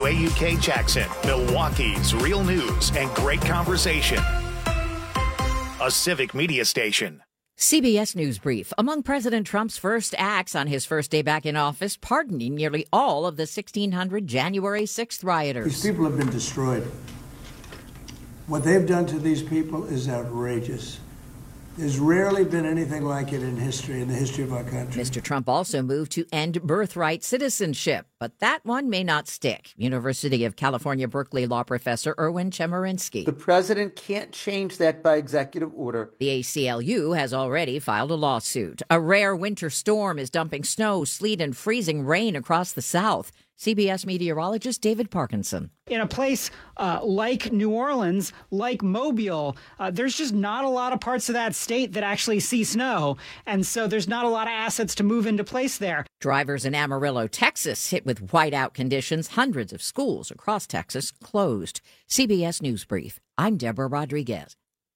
WAUK Jackson, Milwaukee's real news and great conversation. A civic media station. CBS News Brief. Among President Trump's first acts on his first day back in office, pardoning nearly all of the 1,600 January 6th rioters. These people have been destroyed. What they've done to these people is outrageous. There's rarely been anything like it in the history of our country. Mr. Trump also moved to end birthright citizenship, but that one may not stick. University of California, Berkeley law professor Erwin Chemerinsky. The president can't change that by executive order. The ACLU has already filed a lawsuit. A rare winter storm is dumping snow, sleet, and freezing rain across the South. CBS meteorologist David Parkinson. In a place like New Orleans, like Mobile, there's just not a lot of parts of that state that actually see snow. And so there's not a lot of assets to move into place there. Drivers in Amarillo, Texas, hit with whiteout conditions. Hundreds of schools across Texas closed. CBS News Brief. I'm Deborah Rodriguez.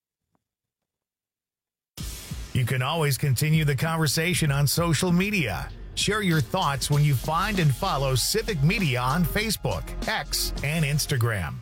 You can always continue the conversation on social media. Share your thoughts when you find and follow Civic Media on Facebook, X, and Instagram.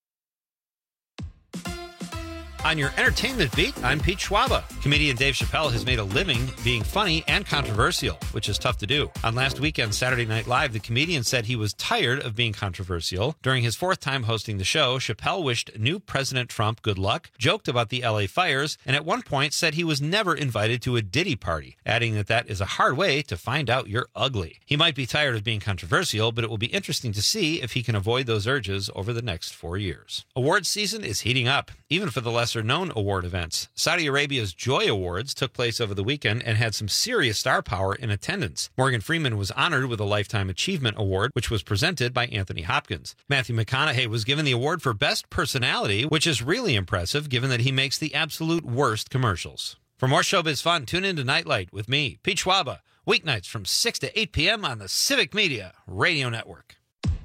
On your entertainment beat, I'm Pete Schwaba. Comedian Dave Chappelle has made a living being funny and controversial, which is tough to do. On last weekend's Saturday Night Live, the comedian said he was tired of being controversial. During his fourth time hosting the show, Chappelle wished new President Trump good luck, joked about the LA fires, and at one point said he was never invited to a Diddy party, adding that is a hard way to find out you're ugly. He might be tired of being controversial, but it will be interesting to see if he can avoid those urges over the next 4 years. Awards season is heating up, even for the lesser-known award events. Saudi Arabia's Joy Awards took place over the weekend and had some serious star power in attendance. Morgan Freeman was honored with a Lifetime Achievement Award, which was presented by Anthony Hopkins. Matthew McConaughey was given the award for Best Personality, which is really impressive given that he makes the absolute worst commercials. For more showbiz fun, tune in to Nightlight with me, Pete Schwaba, weeknights from 6 to 8 p.m. on the Civic Media Radio Network.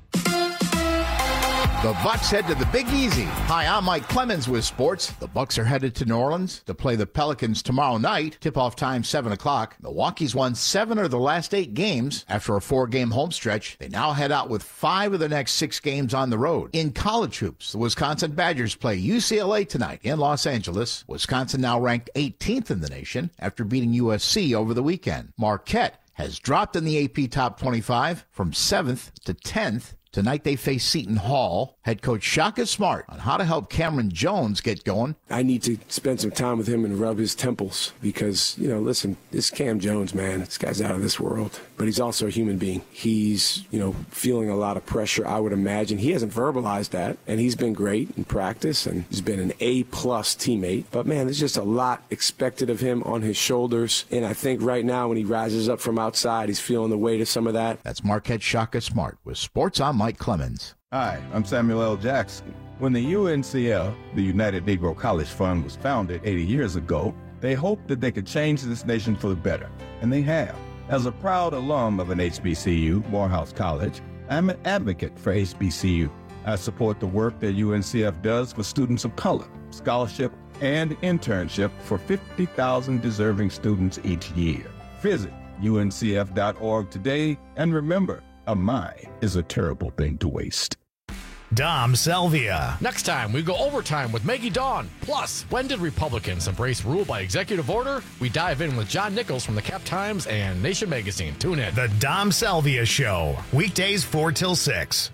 The Bucks head to the Big Easy. Hi, I'm Mike Clemens with sports. The Bucks are headed to New Orleans to play the Pelicans tomorrow night. Tip-off time 7 o'clock. Milwaukee's won 7 of the last 8 games. After a 4-game home stretch, they now head out with 5 of the next 6 games on the road. In college hoops, the Wisconsin Badgers play UCLA tonight in Los Angeles. Wisconsin now ranked 18th in the nation after beating USC over the weekend. Marquette has dropped in the AP Top 25 from 7th to 10th. Tonight they face Seton Hall. Head coach Shaka Smart on how to help Cameron Jones get going. I need to spend some time with him and rub his temples because, listen, this Cam Jones, man, this guy's out of this world. But he's also a human being. He's, feeling a lot of pressure, I would imagine. He hasn't verbalized that, and he's been great in practice, and he's been an A-plus teammate. But, man, there's just a lot expected of him on his shoulders. And I think right now when he rises up from outside, he's feeling the weight of some of that. That's Marquette Shaka Smart with Sports on Mike Clemens. Hi, I'm Samuel L. Jackson. When the UNCF, the United Negro College Fund, was founded 80 years ago, they hoped that they could change this nation for the better, and they have. As a proud alum of an HBCU, Morehouse College, I'm an advocate for HBCU. I support the work that UNCF does for students of color, scholarship and internship for 50,000 deserving students each year. Visit uncf.org today, and remember, a mind is a terrible thing to waste. Dom Salvia. Next time, we go overtime with Maggie Dawn. Plus, when did Republicans embrace rule by executive order? We dive in with John Nichols from the Cap Times and Nation Magazine. Tune in. The Dom Salvia Show. Weekdays 4 till 6.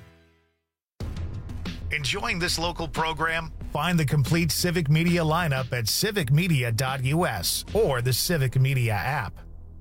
Enjoying this local program? Find the complete Civic Media lineup at civicmedia.us or the Civic Media app.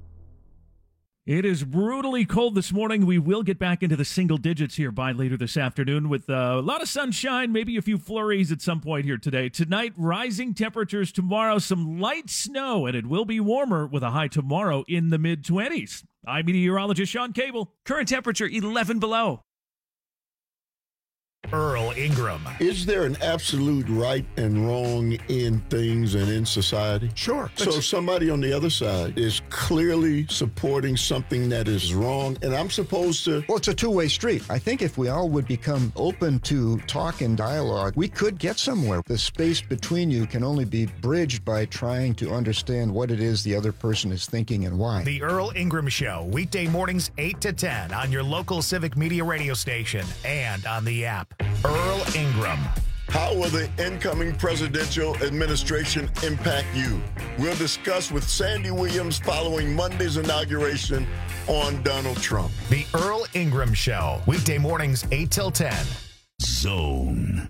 It is brutally cold this morning. We will get back into the single digits here by later this afternoon with a lot of sunshine, maybe a few flurries at some point here today. Tonight, rising temperatures. Tomorrow, some light snow, and it will be warmer with a high tomorrow in the mid-20s. I'm meteorologist Sean Cable. Current temperature 11 below. Earl Ingram. Is there an absolute right and wrong in things and in society? Sure. So somebody on the other side is clearly supporting something that is wrong, and I'm supposed to... Well, it's a two-way street. I think if we all would become open to talk and dialogue, we could get somewhere. The space between you can only be bridged by trying to understand what it is the other person is thinking and why. The Earl Ingram Show, weekday mornings 8 to 10 on your local Civic Media radio station and on the app. Earl Ingram. How will the incoming presidential administration impact you? We'll discuss with Sandy Williams following Monday's inauguration on Donald Trump. The Earl Ingram Show, weekday mornings 8 till 10. Zone.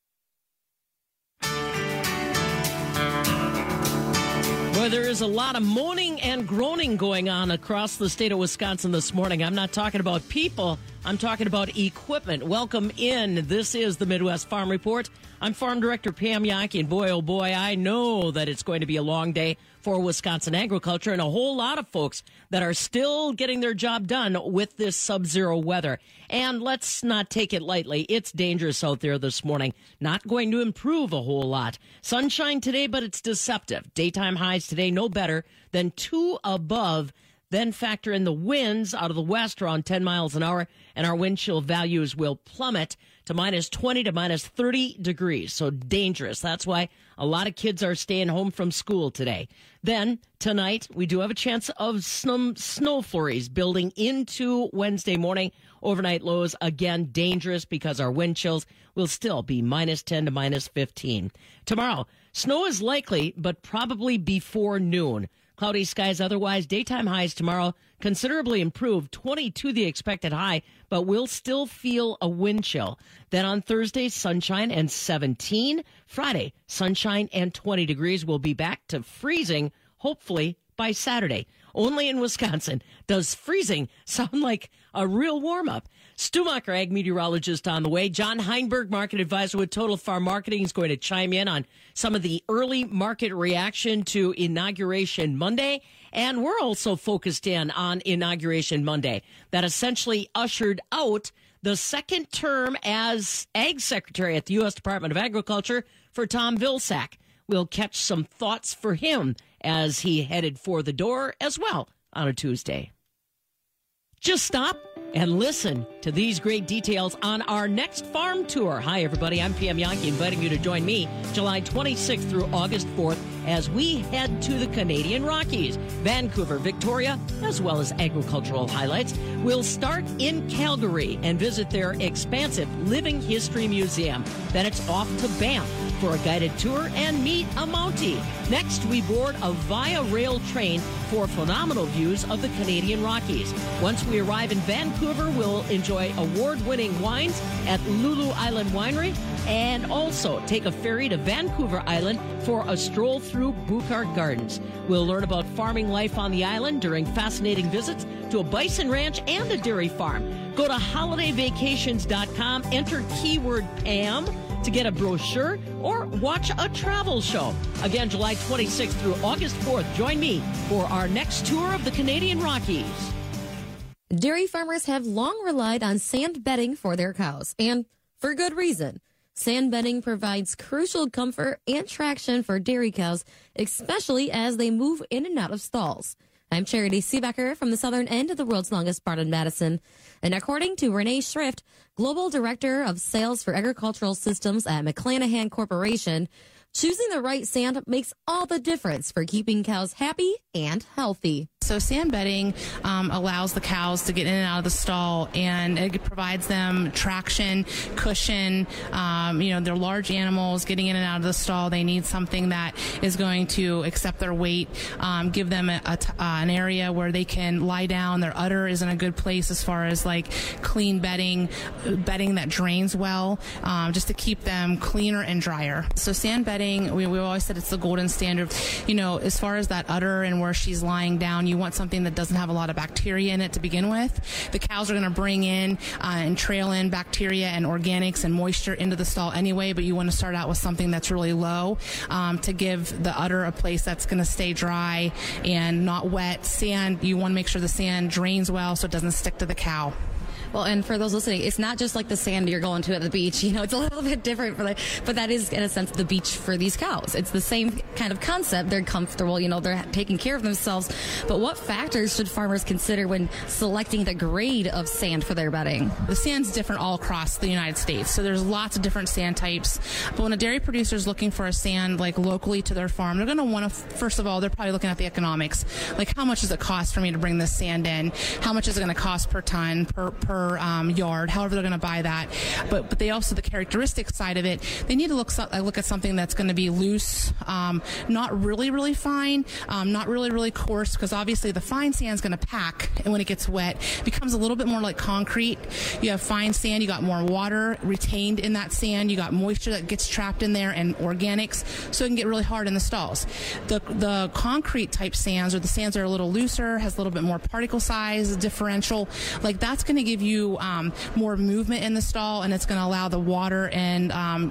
Well, there is a lot of moaning and groaning going on across the state of Wisconsin this morning. I'm not talking about people. I'm talking about equipment. Welcome in. This is the Midwest Farm Report. I'm Farm Director Pam Yankee, and boy, oh boy, I know that it's going to be a long day for Wisconsin agriculture and a whole lot of folks that are still getting their job done with this sub-zero weather. And let's not take it lightly. It's dangerous out there this morning. Not going to improve a whole lot. Sunshine today, but it's deceptive. Daytime highs today no better than 2 above. Then factor in the winds out of the west around 10 miles an hour, and our wind chill values will plummet to minus 20 to minus 30 degrees. So dangerous. That's why a lot of kids are staying home from school today. Then tonight, we do have a chance of some snow flurries building into Wednesday morning. Overnight lows, again, dangerous because our wind chills will still be minus 10 to minus 15. Tomorrow, snow is likely, but probably before noon. Cloudy skies otherwise. Daytime highs tomorrow considerably improved, 22 the expected high, but we'll still feel a wind chill. Then on Thursday, sunshine and 17. Friday, sunshine and 20 degrees. We'll be back to freezing, hopefully, by Saturday. Only in Wisconsin does freezing sound like a real warm-up. Stu Macher, ag meteorologist, on the way. John Heinberg, market advisor with Total Farm Marketing, is going to chime in on some of the early market reaction to Inauguration Monday. And we're also focused in on Inauguration Monday that essentially ushered out the second term as Ag Secretary at the U.S. Department of Agriculture for Tom Vilsack. We'll catch some thoughts for him as he headed for the door as well on a Tuesday. Just stop and listen to these great details on our next farm tour. Hi, everybody. I'm Pam Yankee, inviting you to join me July 26th through August 4th as we head to the Canadian Rockies, Vancouver, Victoria, as well as agricultural highlights. We'll start in Calgary and visit their expansive Living History Museum. Then it's off to Banff for a guided tour and meet a Mountie. Next, we board a Via Rail train for phenomenal views of the Canadian Rockies. Once we arrive in Vancouver, we'll enjoy award-winning wines at Lulu Island Winery and also take a ferry to Vancouver Island for a stroll through Buchart Gardens. We'll learn about farming life on the island during fascinating visits to a bison ranch and a dairy farm. Go to holidayvacations.com, enter keyword Pam to get a brochure or watch a travel show. Again, July 26th through August 4th. Join me for our next tour of the Canadian Rockies. Dairy farmers have long relied on sand bedding for their cows, and for good reason. Sand bedding provides crucial comfort and traction for dairy cows, especially as they move in and out of stalls. I'm Charity Seebecker from the southern end of the world's longest barn in Madison. And according to Renee Schrift, Global Director of Sales for Agricultural Systems at McClanahan Corporation, choosing the right sand makes all the difference for keeping cows happy and healthy. So sand bedding allows the cows to get in and out of the stall, and it provides them traction, cushion. They're large animals getting in and out of the stall. They need something that is going to accept their weight, give them an area where they can lie down. Their udder is in a good place as far as like clean bedding that drains well, just to keep them cleaner and drier. So sand bedding, we always said it's the golden standard. As far as that udder and where she's lying down, you want something that doesn't have a lot of bacteria in it to begin with. The cows are going to bring in and trail in bacteria and organics and moisture into the stall anyway, but you want to start out with something that's really low to give the udder a place that's going to stay dry and not wet. Sand, you want to make sure the sand drains well so it doesn't stick to the cow. Well, and for those listening, it's not just like the sand you're going to at the beach. It's a little bit different, but that is, in a sense, the beach for these cows. It's the same kind of concept. They're comfortable, they're taking care of themselves. But what factors should farmers consider when selecting the grade of sand for their bedding? The sand's different all across the United States, so there's lots of different sand types. But when a dairy producer is looking for a sand like locally to their farm, they're going to want to, first of all, they're probably looking at the economics. Like, how much does it cost for me to bring this sand in? How much is it going to cost per ton, per yard, however they're going to buy that. But they also, the characteristic side of it, they need to look at something that's going to be loose, not really, really fine, not really, really coarse, because obviously the fine sand's going to pack, and when it gets wet, it becomes a little bit more like concrete. You have fine sand, you got more water retained in that sand, you got moisture that gets trapped in there, and organics, so it can get really hard in the stalls. The concrete type sands, or the sands that are a little looser, has a little bit more particle size differential, like that's going to give you more movement in the stall, and it's going to allow the water and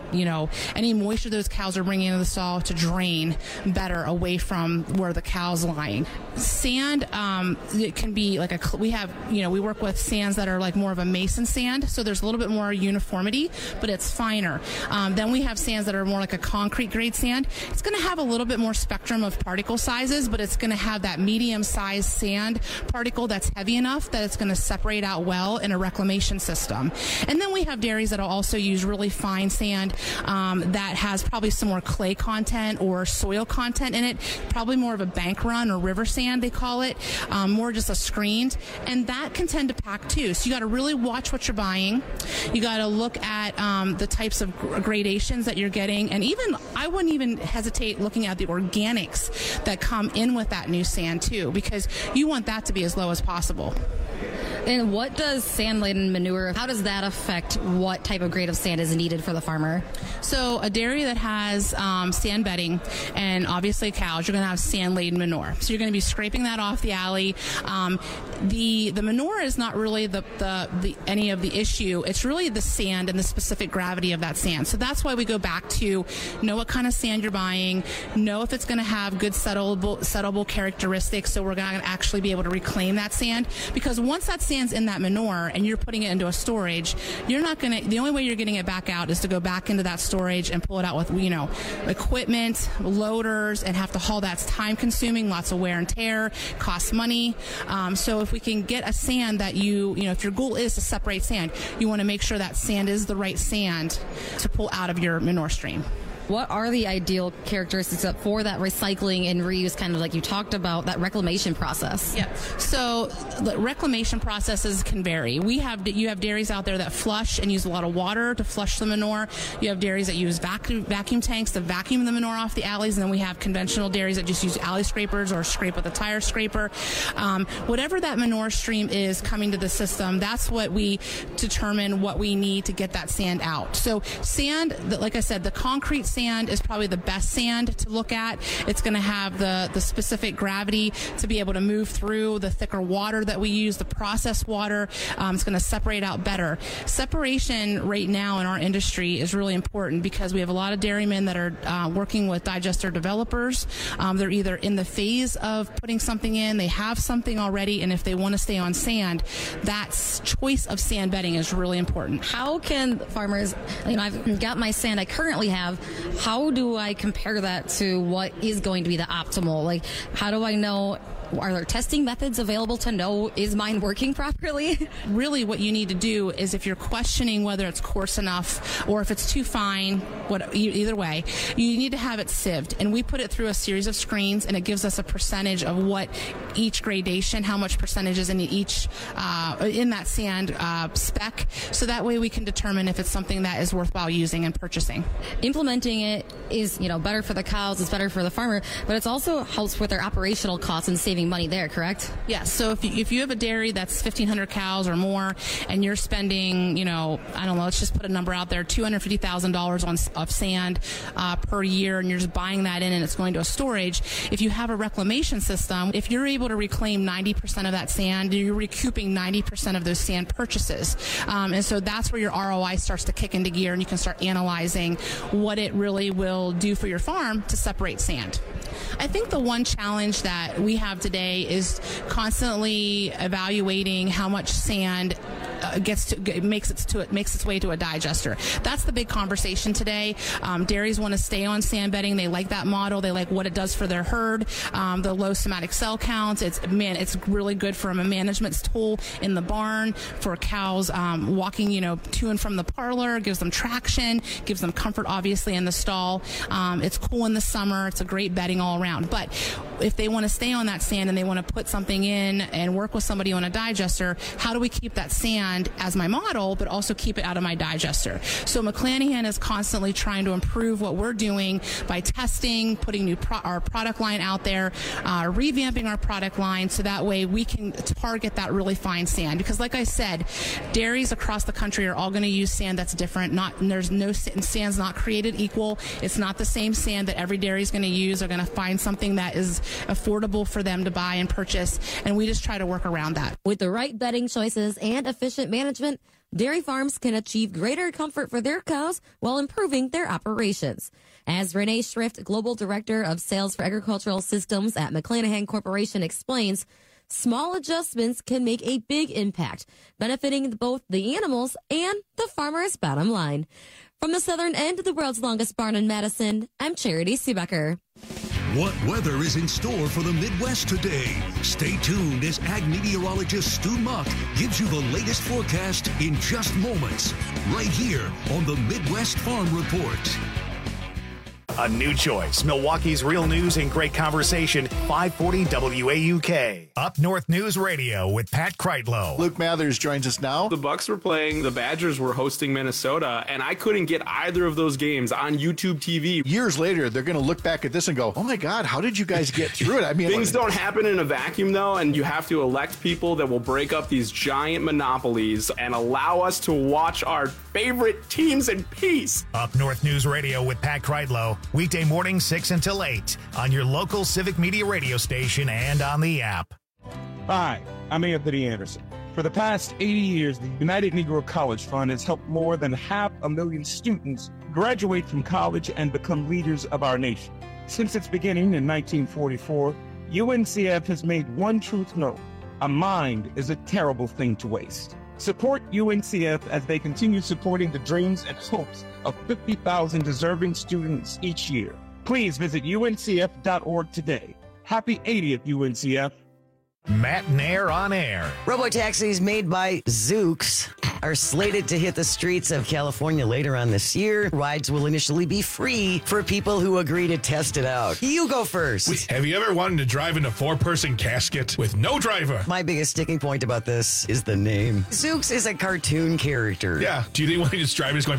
any moisture those cows are bringing into the stall to drain better away from where the cow's lying. Sand, it can be like we work with sands that are like more of a mason sand, so there's a little bit more uniformity, but it's finer. Then we have sands that are more like a concrete grade sand. It's going to have a little bit more spectrum of particle sizes, but it's going to have that medium sized sand particle that's heavy enough that it's going to separate out well in a reclamation system. And then we have dairies that will also use really fine sand that has probably some more clay content or soil content in it, probably more of a bank run or river sand, they call it, more just a screened, and that can tend to pack too. So you got to really watch what you're buying. You got to look at the types of gradations that you're getting, and I wouldn't even hesitate looking at the organics that come in with that new sand too, because you want that to be as low as possible. And what does sand-laden manure, how does that affect what type of grade of sand is needed for the farmer? So a dairy that has sand bedding and obviously cows, you're going to have sand-laden manure. So you're going to be scraping that off the alley. The manure is not really the any of the issue. It's really the sand and the specific gravity of that sand. So that's why we go back to know what kind of sand you're buying, know if it's going to have good settleable characteristics, so we're going to actually be able to reclaim that sand. Because once that sand's in that manure and you're putting it into a storage, you're not going to, the only way you're getting it back out is to go back into that storage and pull it out with, equipment, loaders, and have to haul. That's time consuming, lots of wear and tear, costs money. So if we can get a sand that if your goal is to separate sand, you want to make sure that sand is the right sand to pull out of your manure stream. What are the ideal characteristics for that recycling and reuse, kind of like you talked about, that reclamation process? Yeah. So the reclamation processes can vary. You have dairies out there that flush and use a lot of water to flush the manure. You have dairies that use vacuum tanks to vacuum the manure off the alleys, and then we have conventional dairies that just use alley scrapers or scrape with a tire scraper. Whatever that manure stream is coming to the system, that's what we determine what we need to get that sand out. So sand, like I said, the concrete sand is probably the best sand to look at. It's going to have the specific gravity to be able to move through the thicker water that we use, the processed water. It's going to separate out better. Separation right now in our industry is really important because we have a lot of dairymen that are working with digester developers. They're either in the phase of putting something in, they have something already, and if they want to stay on sand, that choice of sand bedding is really important. How can farmers, I've got my sand I currently have, how do I compare that to what is going to be the optimal? Like, how do I know? Are there testing methods available to know, is mine working properly? Really what you need to do is, if you're questioning whether it's coarse enough or if it's too fine, either way, you need to have it sieved. And we put it through a series of screens, and it gives us a percentage of what each gradation, how much percentage is in each, in that sand spec. So that way we can determine if it's something that is worthwhile using and purchasing. Implementing it is, better for the cows, it's better for the farmer, but it also helps with their operational costs and saving money there, correct? Yes. So if you have a dairy that's 1,500 cows or more, and you're spending, let's just put a number out there, $250,000 of sand per year, and you're just buying that in and it's going to a storage. If you have a reclamation system, if you're able to reclaim 90% of that sand, you're recouping 90% of those sand purchases. And so that's where your ROI starts to kick into gear, and you can start analyzing what it really will do for your farm to separate sand. I think the one challenge that we have today is constantly evaluating how much sand makes its way to a digester. That's the big conversation today. Dairies want to stay on sand bedding. They like that model. They like what it does for their herd. The low somatic cell counts. It's really good from a management tool in the barn for cows walking, to and from the parlor. Gives them traction, gives them comfort, obviously, in the stall. It's cool in the summer. It's a great bedding all around. But if they want to stay on that sand and they want to put something in and work with somebody on a digester, how do we keep that sand as my model, but also keep it out of my digester? So McClanahan is constantly trying to improve what we're doing by testing, putting our product line out there, revamping our product line so that way we can target that really fine sand. Because like I said, dairies across the country are all going to use sand that's different. There's no sand's not created equal. It's not the same sand that every dairy is going to use. They're going to find something that is affordable for them to buy and purchase, and we just try to work around that. With the right bedding choices and efficient management, dairy farms can achieve greater comfort for their cows while improving their operations. As Renee Schrift, Global Director of Sales for Agricultural Systems at McClanahan Corporation, explains, small adjustments can make a big impact, benefiting both the animals and the farmer's bottom line. From the southern end of the world's longest barn in Madison, I'm Charity Seebecker. What weather is in store for the Midwest today? Stay tuned as ag meteorologist Stu Muck gives you the latest forecast in just moments, right here on the Midwest Farm Report. A new choice. Milwaukee's real news and great conversation. 540 WAUK. Up North News Radio with Pat Kreitlow. Luke Mathers joins us now. The Bucks were playing, the Badgers were hosting Minnesota, and I couldn't get either of those games on YouTube TV. Years later, they're going to look back at this and go, oh my God, how did you guys get through it? I mean, things don't happen in a vacuum, though, and you have to elect people that will break up these giant monopolies and allow us to watch our favorite teams in peace. Up North News Radio with Pat Kreitlow. Weekday morning 6 until 8 on your local Civic Media radio station and on the app. Hi, I'm Anthony Anderson. For the past 80 years, the United Negro College Fund has helped more than 500,000 students graduate from college and become leaders of our nation. Since its beginning in 1944, UNCF has made one truth known: a mind is a terrible thing to waste. Support UNCF as they continue supporting the dreams and hopes of 50,000 deserving students each year. Please visit uncf.org today. Happy 80th, UNCF. Matt Nair on air. Robotaxis made by Zoox are slated to hit the streets of California later on this year. Rides will initially be free for people who agree to test it out. You go first. Wait, have you ever wanted to drive in a 4-person casket with no driver? My biggest sticking point about this is the name. Zoox is a cartoon character. Yeah. Do you think when his driver is going...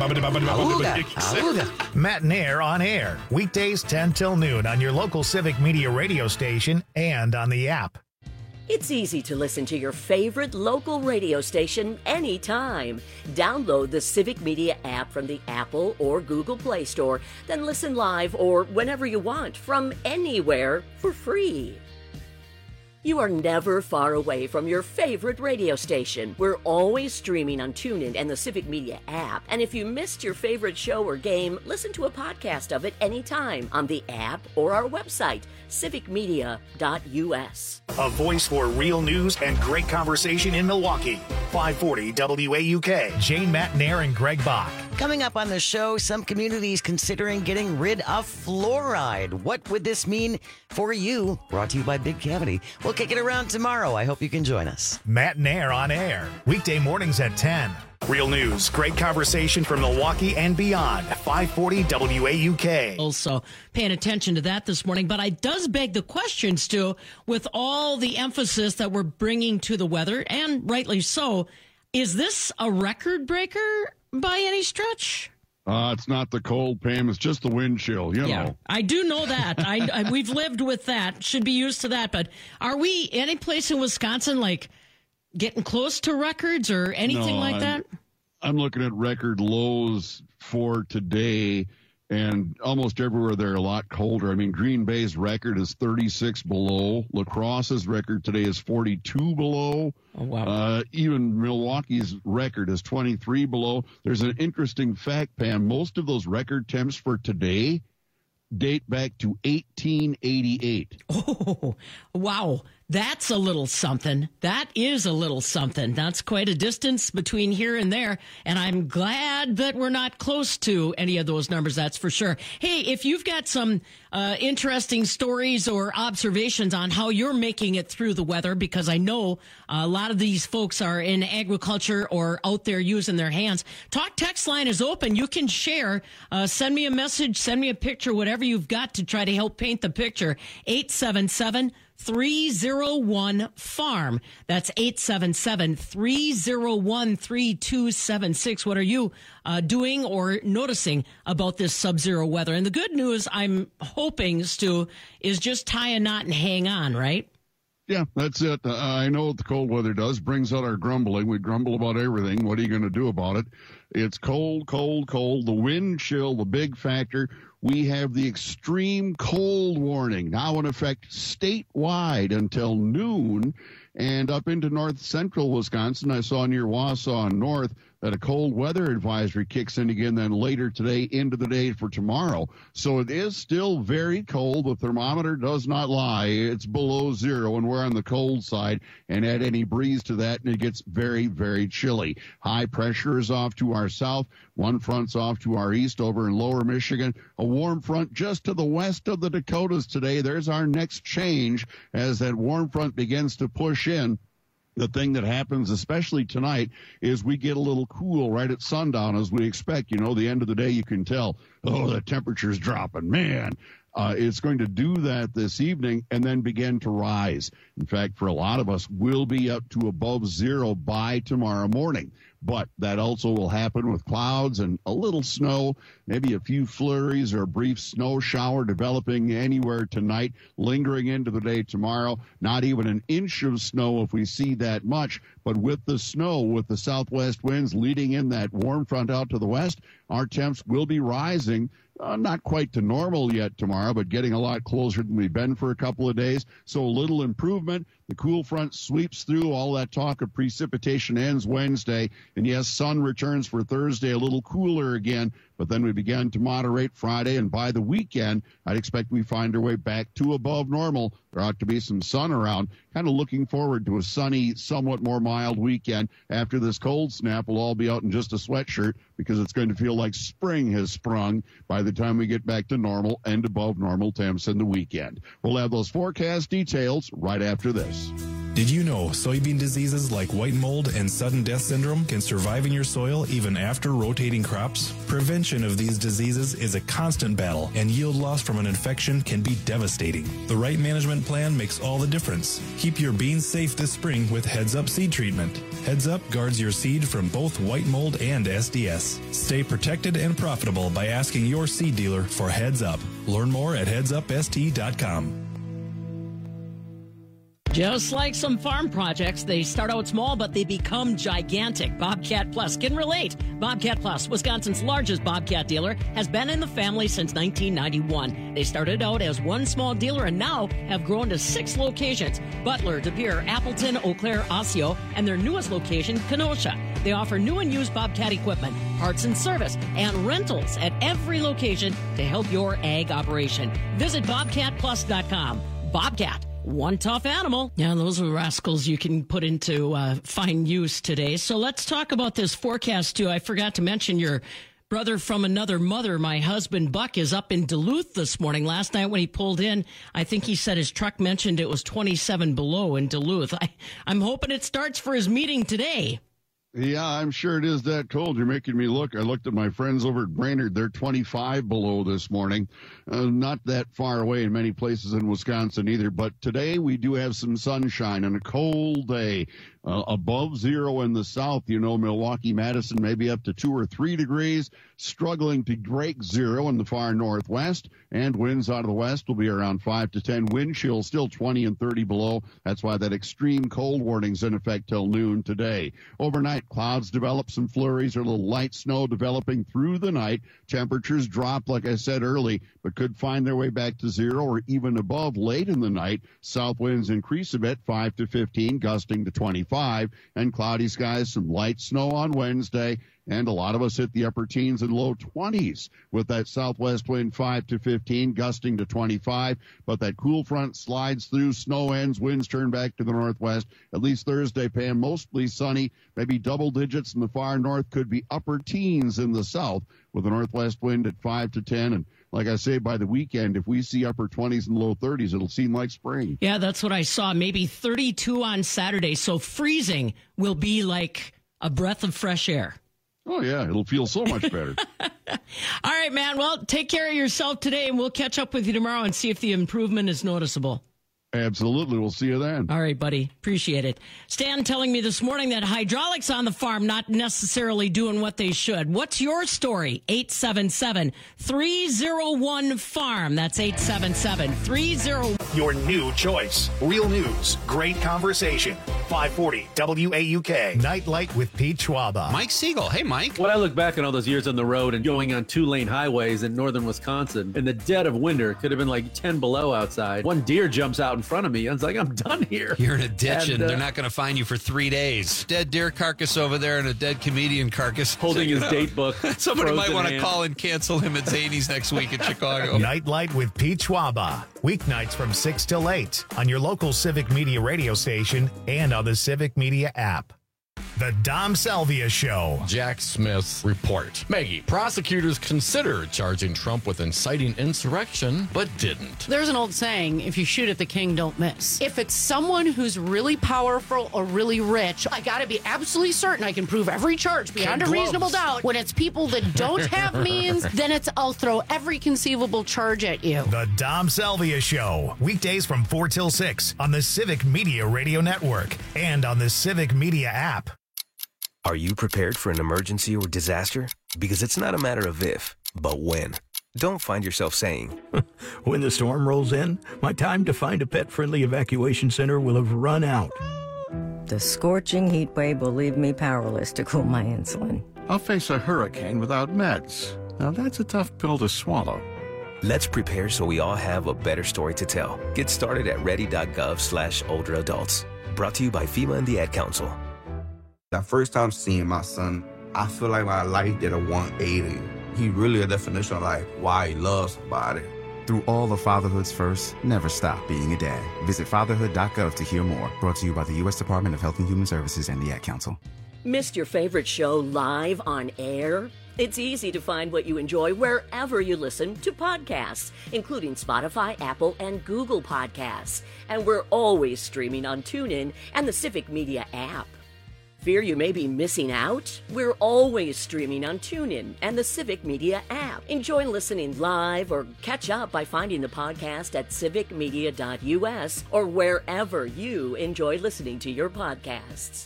Matt Nair on air. Weekdays 10 till noon on your local Civic Media radio station and on the app. It's easy to listen to your favorite local radio station anytime. Download the Civic Media app from the Apple or Google Play Store, then listen live or whenever you want from anywhere for free. You are never far away from your favorite radio station. We're always streaming on TuneIn and the Civic Media app. And if you missed your favorite show or game, listen to a podcast of it anytime on the app or our website, civicmedia.us. A voice for real news and great conversation in Milwaukee. 540 WAUK. Jane, Matt Nair, and Greg Bach. Coming up on the show, some communities considering getting rid of fluoride. What would this mean for you? Brought to you by Big Cavity. We'll kick it around tomorrow. I hope you can join us. Matt Nair on air. Weekday mornings at 10. Real news, great conversation from Milwaukee and beyond. 540 WAUK. Also paying attention to that this morning, but it does beg the question, Stu, with all the emphasis that we're bringing to the weather, and rightly so, is this a record breaker by any stretch? It's not the cold, Pam. It's just the wind chill, you know. I do know that. We've lived with that. Should be used to that. But are we any place in Wisconsin like getting close to records or anything like that? I'm looking at record lows for today, and almost everywhere they're a lot colder. I mean, Green Bay's record is 36 below. La Crosse's record today is 42 below. Oh, wow. Even Milwaukee's record is 23 below. There's an interesting fact, Pam. Most of those record temps for today date back to 1888. Oh, wow. That's a little something. That is a little something. That's quite a distance between here and there. And I'm glad that we're not close to any of those numbers, that's for sure. Hey, if you've got some interesting stories or observations on how you're making it through the weather, because I know a lot of these folks are in agriculture or out there using their hands, Talk text line is open. You can share. Send me a message, send me a picture, whatever you've got to try to help paint the picture. 877-301-FARM. That's 877-301-3276. What are you doing or noticing about this sub-zero weather? And the good news, I'm hoping, Stu, is just tie a knot and hang on, right? Yeah, that's it. I know what the cold weather does. Brings out our grumbling. We grumble about everything. What are you going to do about it? It's cold, cold, cold. The wind chill, the big factor. We have the extreme cold warning now in effect statewide until noon. And up into north central Wisconsin, I saw near Wausau North that a cold weather advisory kicks in again then later today into the day for tomorrow. So it is still very cold. The thermometer does not lie. It's below zero, and we're on the cold side. And add any breeze to that, and it gets very, very chilly. High pressure is off to our south. One front's off to our east over in lower Michigan. A warm front just to the west of the Dakotas today. There's our next change as that warm front begins to push in. The thing that happens, especially tonight, is we get a little cool right at sundown as we expect. You know, the end of the day, you can tell, oh, the temperature's dropping. Man, it's going to do that this evening and then begin to rise. In fact, for a lot of us, we'll be up to above zero by tomorrow morning. But that also will happen with clouds and a little snow, maybe a few flurries or a brief snow shower developing anywhere tonight, lingering into the day tomorrow. Not even an inch of snow if we see that much. But with the snow, with the southwest winds leading in that warm front out to the west, our temps will be rising. Not quite to normal yet tomorrow, but getting a lot closer than we've been for a couple of days. So a little improvement. The cool front sweeps through. All that talk of precipitation ends Wednesday. And yes, sun returns for Thursday, a little cooler again. But then we began to moderate Friday. And by the weekend, I'd expect we find our way back to above normal. There ought to be some sun around. Kind of looking forward to a sunny, somewhat more mild weekend. After this cold snap, we'll all be out in just a sweatshirt because it's going to feel like spring has sprung by the time we get back to normal and above normal temps in the weekend. We'll have those forecast details right after this. Did you know soybean diseases like white mold and sudden death syndrome can survive in your soil even after rotating crops? Prevention of these diseases is a constant battle, and yield loss from an infection can be devastating. The right management plan makes all the difference. Keep your beans safe this spring with Heads Up Seed Treatment. Heads Up guards your seed from both white mold and SDS. Stay protected and profitable by asking your seed dealer for Heads Up. Learn more at headsupst.com. Just like some farm projects, they start out small, but they become gigantic. Bobcat Plus can relate. Bobcat Plus, Wisconsin's largest Bobcat dealer, has been in the family since 1991. They started out as one small dealer and now have grown to 6 locations: Butler, De Pere, Appleton, Eau Claire, Osseo, and their newest location, Kenosha. They offer new and used Bobcat equipment, parts and service, and rentals at every location to help your ag operation. Visit BobcatPlus.com. Bobcat. One tough animal. Yeah, those are rascals you can put into fine use today. So let's talk about this forecast, too. I forgot to mention your brother from another mother, my husband, Buck, is up in Duluth this morning. Last night when he pulled in, I think he said his truck mentioned it was 27 below in Duluth. I'm hoping it starts for his meeting today. Yeah, I'm sure it is that cold. You're making me look. I looked at my friends over at Brainerd. They're 25 below this morning. Not that far away in many places in Wisconsin either. But today we do have some sunshine and a cold day. Above zero in the south, you know, Milwaukee, Madison, maybe up to 2 or 3 degrees, struggling to break zero in the far northwest, and winds out of the west will be around 5 to 10. Wind chill still 20 and 30 below. That's why that extreme cold warning's in effect till noon today. Overnight, clouds develop, some flurries or a little light snow developing through the night. Temperatures drop, like I said early, but could find their way back to zero or even above late in the night. South winds increase a bit, 5 to 15, gusting to 25, and cloudy skies, some light snow on Wednesday, And a lot of us hit the upper teens and low 20s with that southwest wind 5 to 15, gusting to 25. But that cool front slides through, snow ends, winds turn back to the northwest. At least Thursday, Pam, mostly sunny, maybe double digits in the far north, could be upper teens in the south with a northwest wind at 5 to 10. And like I say, by the weekend, if we see upper 20s and low 30s, it'll seem like spring. Yeah, that's what I saw. Maybe 32 on Saturday. So freezing will be like a breath of fresh air. Oh, yeah, it'll feel so much better. All right, man. Well, take care of yourself today, and we'll catch up with you tomorrow and see if the improvement is noticeable. Absolutely. We'll see you then. All right, buddy. Appreciate it. Stan telling me this morning that hydraulics on the farm not necessarily doing what they should. What's your story? 877-301-FARM. That's 877-301. Your new choice. Real news. Great conversation. 540 WAUK. Nightlight with Pete Schwaba. Mike Siegel. Hey, Mike. When I look back on all those years on the road and going on 2-lane highways in northern Wisconsin, in the dead of winter, it could have been like 10 below outside. One deer jumps out in front of me. I was like, I'm done here. You're in a ditch and they're not going to find you for 3 days. Dead deer carcass over there and a dead comedian carcass. Holding his date book. Somebody might want to call and cancel him at Zany's next week in Chicago. Nightlight with Pete Schwaba. Weeknights from 6 till 8 on your local Civic Media radio station and on the Civic Media app. The Dom Salvia Show. Jack Smith's report. Maggie, prosecutors considered charging Trump with inciting insurrection, but didn't. There's an old saying, if you shoot at the king, don't miss. If it's someone who's really powerful or really rich, I got to be absolutely certain I can prove every charge beyond a reasonable doubt. When it's people that don't have means, then it's I'll throw every conceivable charge at you. The Dom Salvia Show. Weekdays from 4 till 6 on the Civic Media Radio Network and on the Civic Media app. Are you prepared for an emergency or disaster? Because it's not a matter of if, but when. Don't find yourself saying, when the storm rolls in, my time to find a pet-friendly evacuation center will have run out. The scorching heat wave will leave me powerless to cool my insulin. I'll face a hurricane without meds. Now that's a tough pill to swallow. Let's prepare so we all have a better story to tell. Get started at ready.gov/older adults. Brought to you by FEMA and the Ad Council. That first time seeing my son, I feel like my life did a 180. He really a definition of like why he loves somebody. Through all of fatherhood's first, never stop being a dad. Visit fatherhood.gov to hear more. Brought to you by the U.S. Department of Health and Human Services and the Ad Council. Missed your favorite show live on air? It's easy to find what you enjoy wherever you listen to podcasts, including Spotify, Apple, and Google Podcasts. And we're always streaming on TuneIn and the Civic Media app. Fear you may be missing out? We're always streaming on TuneIn and the Civic Media app. Enjoy listening live or catch up by finding the podcast at civicmedia.us or wherever you enjoy listening to your podcasts.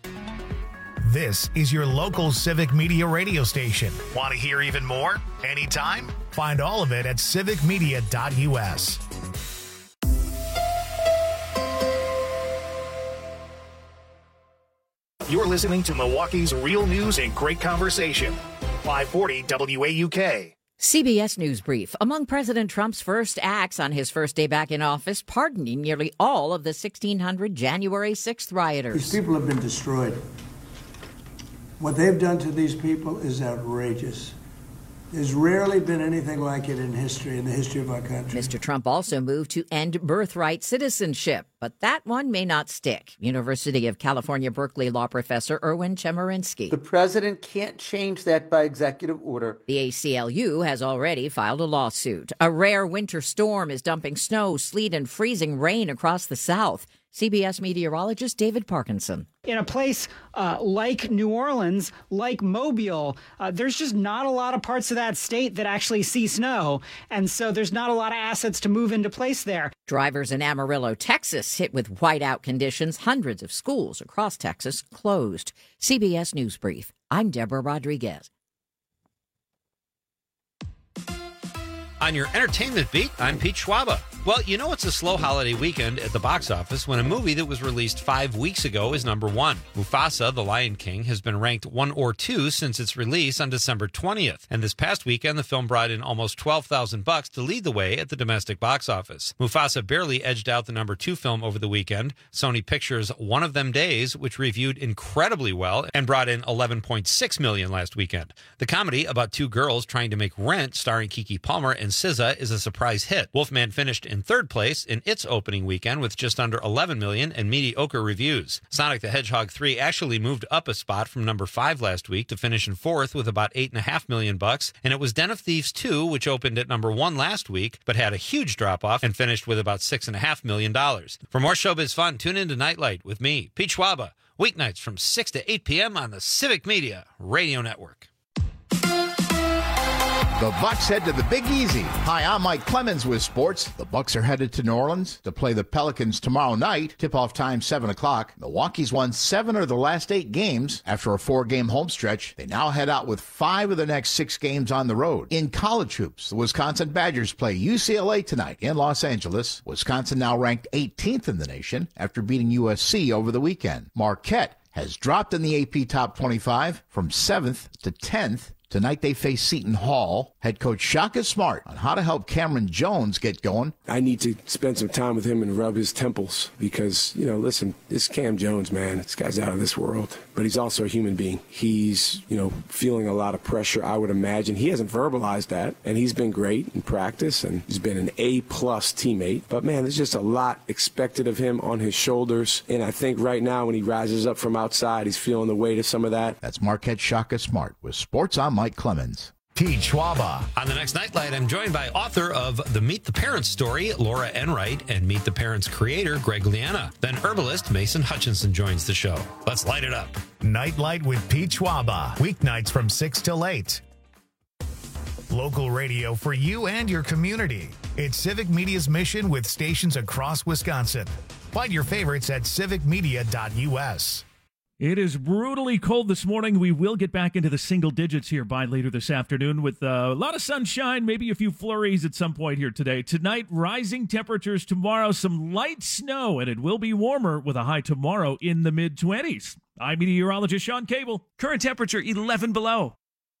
This is your local Civic Media radio station. Want to hear even more? Anytime? Find all of it at civicmedia.us. You're listening to Milwaukee's Real News and Great Conversation. 540 WAUK. CBS News Brief. Among President Trump's first acts on his first day back in office, pardoning nearly all of the 1,600 January 6th rioters. These people have been destroyed. What they've done to these people is outrageous. There's rarely been anything like it in history, in the history of our country. Mr. Trump also moved to end birthright citizenship, but that one may not stick. University of California, Berkeley law professor Erwin Chemerinsky. The president can't change that by executive order. The ACLU has already filed a lawsuit. A rare winter storm is dumping snow, sleet, and freezing rain across the South. CBS meteorologist David Parkinson. In a place like New Orleans, like Mobile, there's just not a lot of parts of that state that actually see snow. And so there's not a lot of assets to move into place there. Drivers in Amarillo, Texas, hit with whiteout conditions. Hundreds of schools across Texas closed. CBS News Brief. I'm Deborah Rodriguez. On your entertainment beat, I'm Pete Schwaba. Well, you know it's a slow holiday weekend at the box office when a movie that was released 5 weeks ago is number one. Mufasa, The Lion King, has been ranked 1 or 2 since its release on December 20th. And this past weekend, the film brought in almost $12,000 to lead the way at the domestic box office. Mufasa barely edged out the number 2 film over the weekend, Sony Pictures' One of Them Days, which reviewed incredibly well and brought in $11.6 million last weekend. The comedy about 2 girls trying to make rent, starring Keke Palmer and SZA, is a surprise hit. Wolfman finished in 3rd place in its opening weekend with just under $11 million and mediocre reviews. Sonic the Hedgehog 3 actually moved up a spot from number 5 last week to finish in 4th with about $8.5 million, and it was Den of Thieves 2, which opened at number 1 last week, but had a huge drop-off and finished with about $6.5 million. For more showbiz fun, tune into Nightlight with me, Pete Schwaba, weeknights from 6 to 8 p.m. on the Civic Media Radio Network. The Bucks head to the Big Easy. Hi, I'm Mike Clemens with sports. The Bucks are headed to New Orleans to play the Pelicans tomorrow night. Tip-off time 7 o'clock. Milwaukee's won 7 of the last 8 games after a 4-game home stretch. They now head out with 5 of the next 6 games on the road. In college hoops, the Wisconsin Badgers play UCLA tonight in Los Angeles. Wisconsin now ranked 18th in the nation after beating USC over the weekend. Marquette has dropped in the AP Top 25 from 7th to 10th. Tonight they face Seton Hall. Head coach Shaka Smart on how to help Cameron Jones get going. I need to spend some time with him and rub his temples because, listen, this Cam Jones, man, this guy's out of this world. But he's also a human being. He's, feeling a lot of pressure, I would imagine. He hasn't verbalized that, and he's been great in practice, and he's been an A-plus teammate. But, man, there's just a lot expected of him on his shoulders. And I think right now when he rises up from outside, he's feeling the weight of some of that. That's Marquette Shaka Smart with Sports on Mike Clemens. Pete Schwaba. On the next Nightlight, I'm joined by author of The Meet the Parents story, Laura Enright, and Meet the Parents creator, Greg Liana. Then herbalist Mason Hutchinson joins the show. Let's light it up. Nightlight with Pete Schwaba. Weeknights from 6 till 8. Local radio for you and your community. It's Civic Media's mission with stations across Wisconsin. Find your favorites at civicmedia.us. It is brutally cold this morning. We will get back into the single digits here by later this afternoon with a lot of sunshine, maybe a few flurries at some point here today. Tonight, rising temperatures. Tomorrow, some light snow, and it will be warmer with a high tomorrow in the mid-20s. I'm meteorologist Sean Cable. Current temperature 11 below.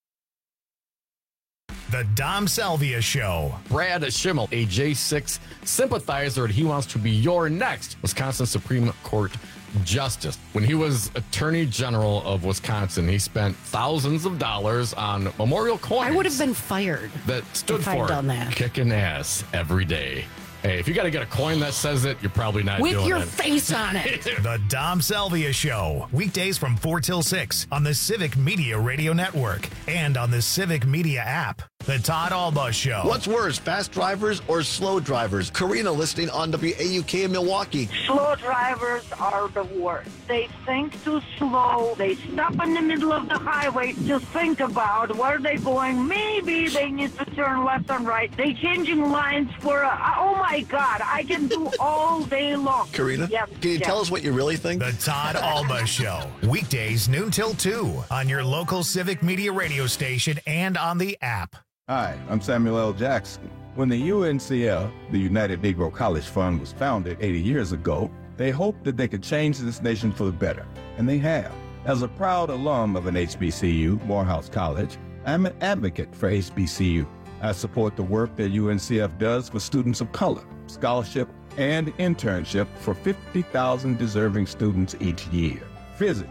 The Dom Salvia Show. Brad Schimmel, a J6 sympathizer, and he wants to be your next Wisconsin Supreme Court Justice. When he was Attorney General of Wisconsin, he spent thousands of dollars on memorial coins. I would have been fired that stood if for I'd done that. Kicking ass every day. Hey, if you got to get a coin that says it, you're probably not doing it. With your face on it. The Dom Salvia Show. Weekdays from 4 till 6 on the Civic Media Radio Network and on the Civic Media app. The Todd Alba Show. What's worse, fast drivers or slow drivers? Karina listening on WAUK in Milwaukee. Slow drivers are the worst. They think too slow. They stop in the middle of the highway to think about where they're going. Maybe they need to turn left and right. They changing lines for oh my God, I can do all day long. Karina, can you tell us what you really think? The Todd Alba Show. Weekdays noon till 2 on your local Civic Media radio station and on the app. Hi, I'm Samuel L. Jackson. When the UNCF, the United Negro College Fund, was founded 80 years ago, they hoped that they could change this nation for the better, and they have. As a proud alum of an HBCU, Morehouse College, I'm an advocate for HBCU. I support the work that UNCF does for students of color, scholarship, and internship for 50,000 deserving students each year. Visit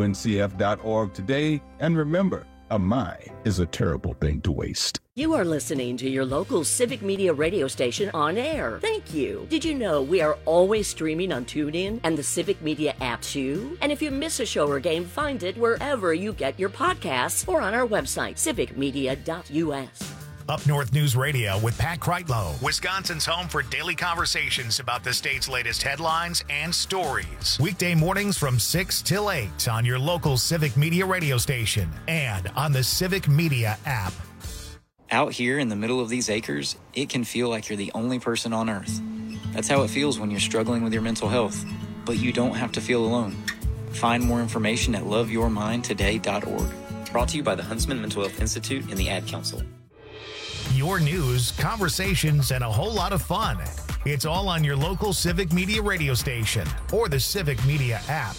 uncf.org today, and remember, a mind is a terrible thing to waste. You are listening to your local Civic Media radio station on air. Thank you. Did you know we are always streaming on TuneIn and the Civic Media app too? And if you miss a show or game, find it wherever you get your podcasts or on our website, civicmedia.us. Up North News Radio with Pat Kreitlow, Wisconsin's home for daily conversations about the state's latest headlines and stories. Weekday mornings from 6 till 8 on your local Civic Media radio station and on the Civic Media app. Out here in the middle of these acres, it can feel like you're the only person on earth. That's how it feels when you're struggling with your mental health. But you don't have to feel alone. Find more information at loveyourmindtoday.org. Brought to you by the Huntsman Mental Health Institute and the Ad Council. Your news, conversations, and a whole lot of fun. It's all on your local Civic Media radio station or the Civic Media app.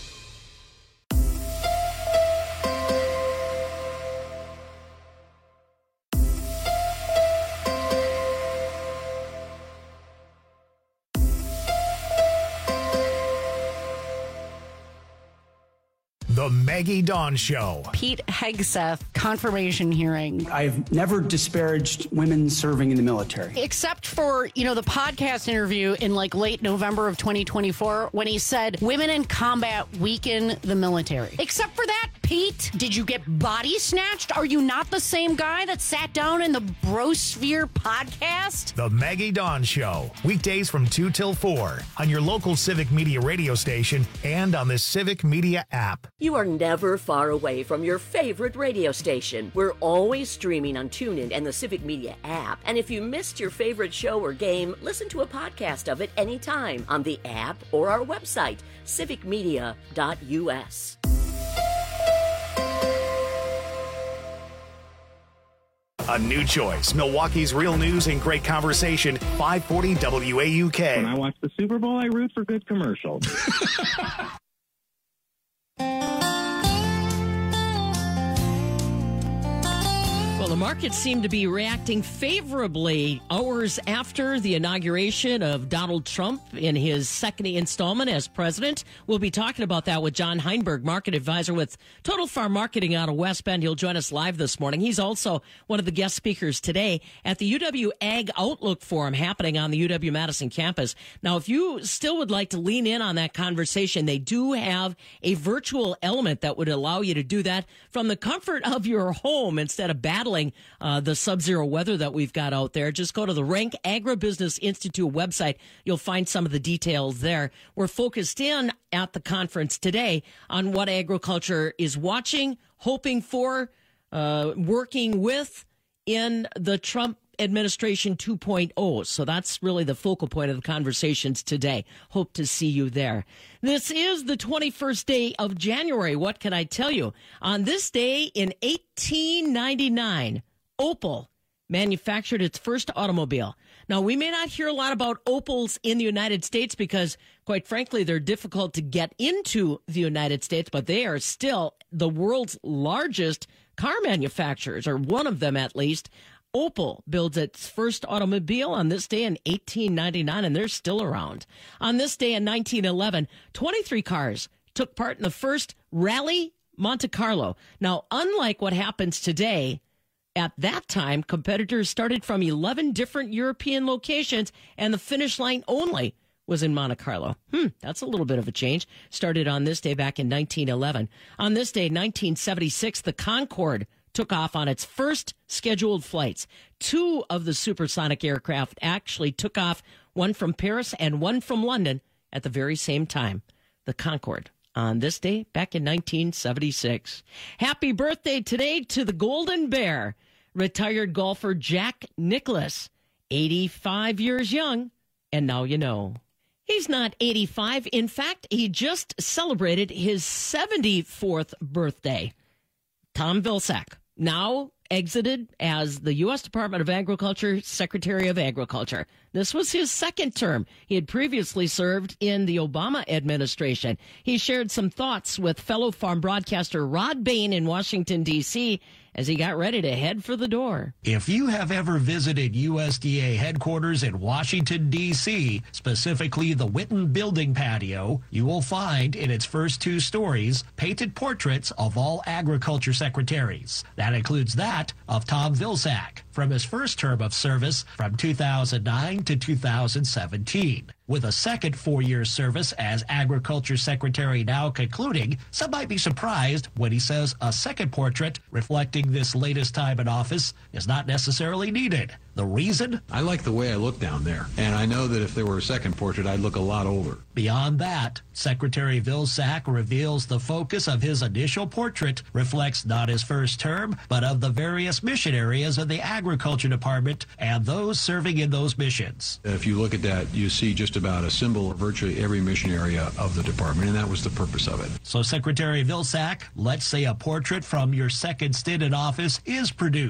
The Maggie Dawn Show. Pete Hegseth confirmation hearing. I've never disparaged women serving in the military. Except for, the podcast interview in late November of 2024 when he said women in combat weaken the military. Except for that, Pete, did you get body snatched? Are you not the same guy that sat down in the Brosphere podcast? The Maggie Dawn Show. Weekdays from 2 till 4 on your local Civic Media radio station and on the Civic Media app. You are never far away from your favorite radio station. We're always streaming on TuneIn and the Civic Media app. And if you missed your favorite show or game, listen to a podcast of it anytime on the app or our website, civicmedia.us. A new choice. Milwaukee's real news and great conversation. 540 WAUK. When I watch the Super Bowl, I root for good commercials. Well, the markets seem to be reacting favorably hours after the inauguration of Donald Trump in his second installment as president. We'll be talking about that with John Heinberg, market advisor with Total Farm Marketing out of West Bend. He'll join us live this morning. He's also one of the guest speakers today at the UW Ag Outlook Forum happening on the UW-Madison campus. Now, if you still would like to lean in on that conversation, they do have a virtual element that would allow you to do that from the comfort of your home instead of battling the sub-zero weather that we've got out there. Just go to the Rank Agribusiness Institute website. You'll find some of the details there. We're focused in at the conference today on what agriculture is watching, hoping for, working with in the Trump administration 2.0. So that's really the focal point of the conversations today. Hope to see you there. This is the 21st day of January. What can I tell you? On this day in 1899, Opel manufactured its first automobile. Now, we may not hear a lot about Opels in the United States because, quite frankly, they're difficult to get into the United States, but they are still the world's largest car manufacturers, or one of them at least. Opel builds its first automobile on this day in 1899, and they're still around. On this day in 1911, 23 cars took part in the first Rally Monte Carlo. Now, unlike what happens today, at that time, competitors started from 11 different European locations, and the finish line only was in Monte Carlo. That's a little bit of a change. Started on this day back in 1911. On this day, 1976, the Concorde took off on its first scheduled flights. Two of the supersonic aircraft actually took off, one from Paris and one from London at the very same time. The Concorde on this day back in 1976. Happy birthday today to the Golden Bear, retired golfer Jack Nicklaus, 85 years young, and now you know. He's not 85. In fact, he just celebrated his 74th birthday. Tom Vilsack, now exited as the U.S. Department of Agriculture Secretary of Agriculture. This was his second term. He had previously served in the Obama administration. He shared some thoughts with fellow farm broadcaster Rod Bain in Washington, D.C., as he got ready to head for the door. If you have ever visited USDA headquarters in Washington, D.C., specifically the Witten Building Patio, you will find in its first two stories painted portraits of all agriculture secretaries. That includes that of Tom Vilsack from his first term of service from 2009 to 2017. With a second 4-year service as Agriculture Secretary now concluding, some might be surprised when he says a second portrait reflecting this latest time in office is not necessarily needed. The reason? I like the way I look down there, and I know that if there were a second portrait, I'd look a lot older. Beyond that, Secretary Vilsack reveals the focus of his initial portrait reflects not his first term, but of the various mission areas of the Agriculture Department and those serving in those missions. If you look at that, you see just about a symbol of virtually every mission area of the department, and that was the purpose of it. So, Secretary Vilsack, let's say a portrait from your second stint in office is produced.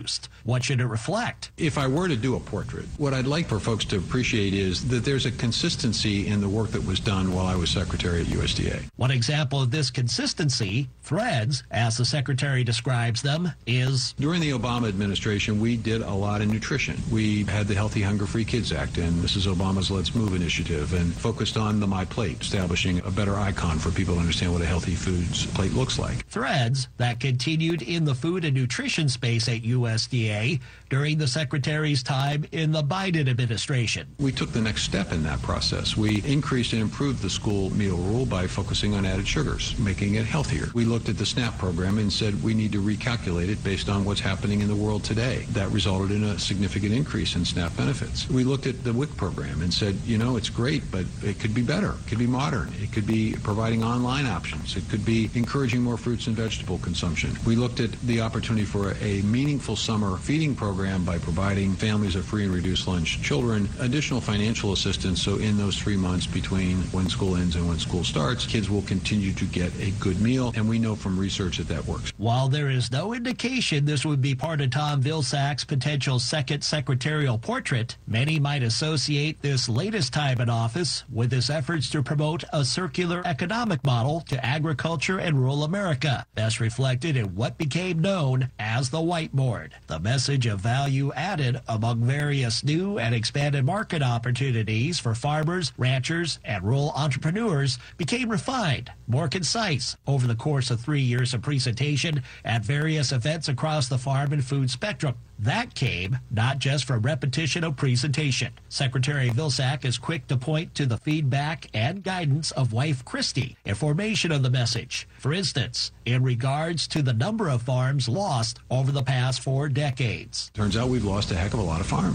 What should it reflect? If I were to do a portrait, what I'd like for folks to appreciate is that there's a consistency in the work that was done while I was secretary at USDA. One example of this consistency, Threads, as the secretary describes them, is... During the Obama administration, we did a lot in nutrition. We had the Healthy Hunger-Free Kids Act and Mrs. Obama's Let's Move initiative and focused on the My Plate, establishing a better icon for people to understand what a healthy foods plate looks like. Threads that continued in the food and nutrition space at USDA during the secretary's time in the Biden administration. We took the next step in that process. We increased and improved the school meal rule by focusing on added sugars, making it healthier. We looked at the SNAP program and said we need to recalculate it based on what's happening in the world today. That resulted in a significant increase in SNAP benefits. We looked at the WIC program and said, you know, it's great, but it could be better. It could be modern. It could be providing online options. It could be encouraging more fruits and vegetable consumption. We looked at the opportunity for a meaningful summer feeding program by providing families of free and reduced lunch children additional financial assistance, so in those 3 months between when school ends and when school starts, kids will continue to get a good meal, and we know from research that that works. While there is no indication this would be part of Tom Vilsack's potential second secretarial portrait, many might associate this latest time in office with his efforts to promote a circular economic model to agriculture and rural America, best reflected in what became known as the whiteboard. The message of value added among various new and expanded market opportunities for farmers, ranchers, and rural entrepreneurs became refined, more concise over the course of 3 years of presentation at various events across the farm and food spectrum. That came not just from repetition of presentation. Secretary Vilsack is quick to point to the feedback and guidance of wife Christie in formation of the message. For instance, in regards to the number of farms lost over the past 4 decades. Turns out we've lost a heck of a lot of farms,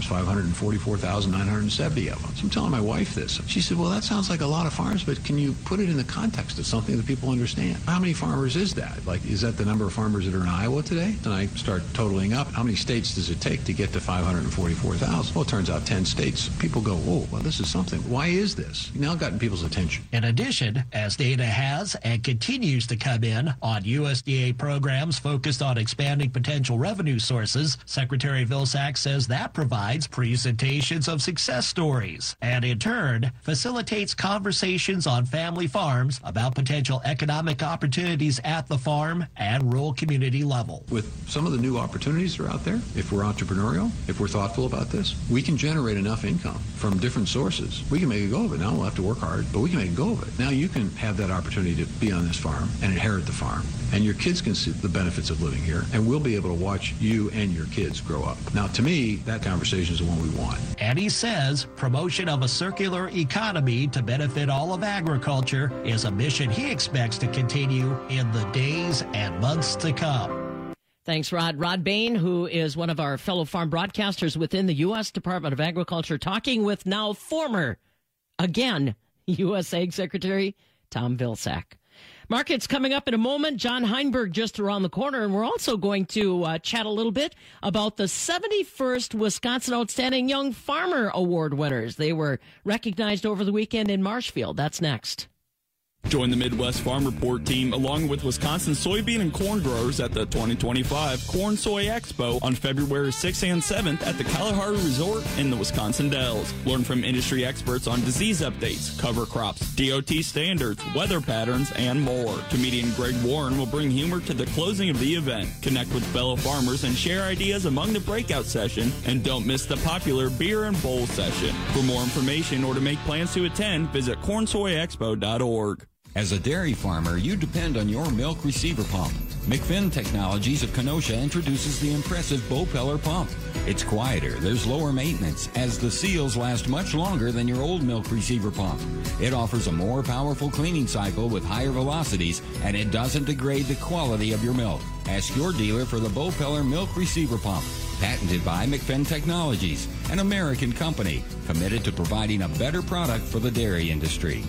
544,970 of them. So I'm telling my wife this. She said, well, that sounds like a lot of farms, but can you put it in the context of something that people understand? How many farmers is that? Like, is that the number of farmers that are in Iowa today? And I start totaling up. How many states does it take to get to 544,000? Well, it turns out 10 states. People go, oh, well, this is something. Why is this? Now gotten people's attention. In addition, as data has and continues to come in on USDA programs focused on expanding potential revenue sources, Secretary Vilsack says that provides presentations of success stories and, in turn, facilitates conversations on family farms about potential economic opportunities at the farm and rural community level. With some of the new opportunities that are out there, if we're entrepreneurial, if we're thoughtful about this, we can generate enough income from different sources. We can make a go of it. Now we'll have to work hard, but we can make a go of it. Now you can have that opportunity to be on this farm and inherit the farm, and your kids can see the benefits of living here, and we'll be able to watch you and your kids grow up. Now, to me, that conversation is the one we want. And he says promotion of a circular economy to benefit all of agriculture is a mission he expects to continue in the days and months to come. Thanks, Rod. Rod Bain, who is one of our fellow farm broadcasters within the U.S. Department of Agriculture, talking with now former, again, U.S. Ag Secretary Tom Vilsack. Markets coming up in a moment. John Heinberg just around the corner, and we're also going to chat a little bit about the 71st Wisconsin Outstanding Young Farmer Award winners. They were recognized over the weekend in Marshfield. That's next. Join the Midwest Farm Report team along with Wisconsin soybean and corn growers at the 2025 Corn Soy Expo on February 6th and 7th at the Kalahari Resort in the Wisconsin Dells. Learn from industry experts on disease updates, cover crops, DOT standards, weather patterns, and more. Comedian Greg Warren will bring humor to the closing of the event. Connect with fellow farmers and share ideas among the breakout session. And don't miss the popular beer and bowl session. For more information or to make plans to attend, visit cornsoyexpo.org. As a dairy farmer, you depend on your milk receiver pump. McFinn Technologies of Kenosha introduces the impressive Bopeller pump. It's quieter, there's lower maintenance, as the seals last much longer than your old milk receiver pump. It offers a more powerful cleaning cycle with higher velocities, and it doesn't degrade the quality of your milk. Ask your dealer for the Bopeller milk receiver pump. Patented by McFinn Technologies, an American company committed to providing a better product for the dairy industry.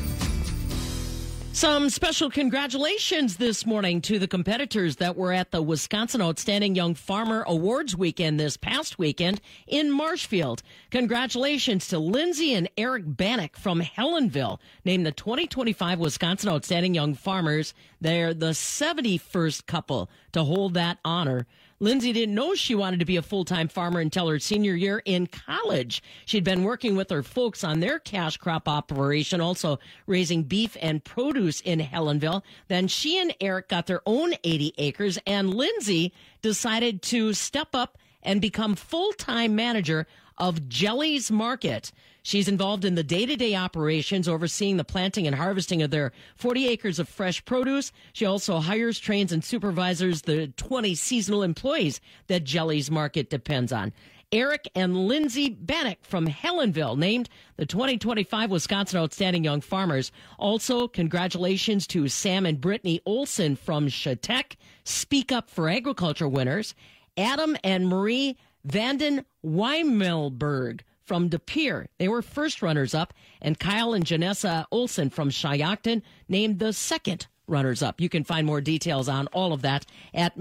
Some special congratulations this morning to the competitors that were at the Wisconsin Outstanding Young Farmer Awards weekend this past weekend in Marshfield. Congratulations to Lindsay and Eric Bannock from Helenville, named the 2025 Wisconsin Outstanding Young Farmers. They're the 71st couple to hold that honor. Lindsay didn't know she wanted to be a full-time farmer until her senior year in college. She'd been working with her folks on their cash crop operation, also raising beef and produce in Helenville. Then she and Eric got their own 80 acres, and Lindsay decided to step up and become full-time manager of Jelly's Market. She's involved in the day-to-day operations, overseeing the planting and harvesting of their 40 acres of fresh produce. She also hires, trains, and supervises the 20 seasonal employees that Jelly's Market depends on. Eric and Lindsay Bannock from Helenville, named the 2025 Wisconsin Outstanding Young Farmers. Also, congratulations to Sam and Brittany Olson from Chautauqua, Speak Up for Agriculture winners. Adam and Marie Vanden Weimelberg from De Pere, they were first runners-up, and Kyle and Janessa Olson from Shiocton named the second runners-up. You can find more details on all of that at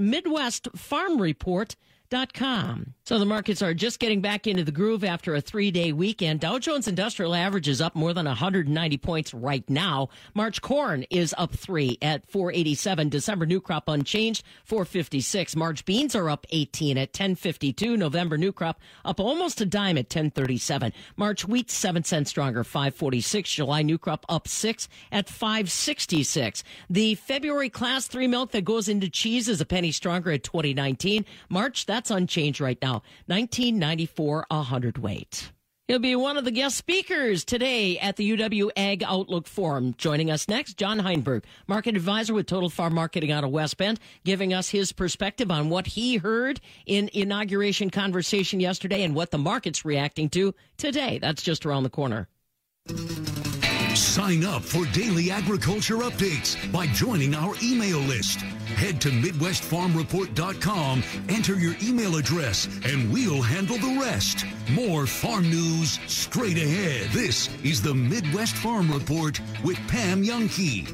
MidwestFarmReport.com. So the markets are just getting back into the groove after a 3-day weekend. Dow Jones Industrial Average is up more than 190 points right now. March corn is up 3 at 487. December new crop unchanged, 456. March beans are up 18 at 1052. November new crop up almost a dime at 1037. March wheat 7 cents stronger, 546. July new crop up 6 at 566. The February class 3 milk that goes into cheese is a penny stronger at 2019. March, that's unchanged right now. $19.94 a hundredweight. He'll be one of the guest speakers today at the UW Ag Outlook Forum. Joining us next, John Heinberg, market advisor with Total Farm Marketing out of West Bend, giving us his perspective on what he heard in inauguration conversation yesterday and what the market's reacting to today. That's just around the corner. Sign up for daily agriculture updates by joining our email list. Head to MidwestFarmReport.com, enter your email address, and we'll handle the rest. More farm news straight ahead. This is the Midwest Farm Report with Pam Youngkey.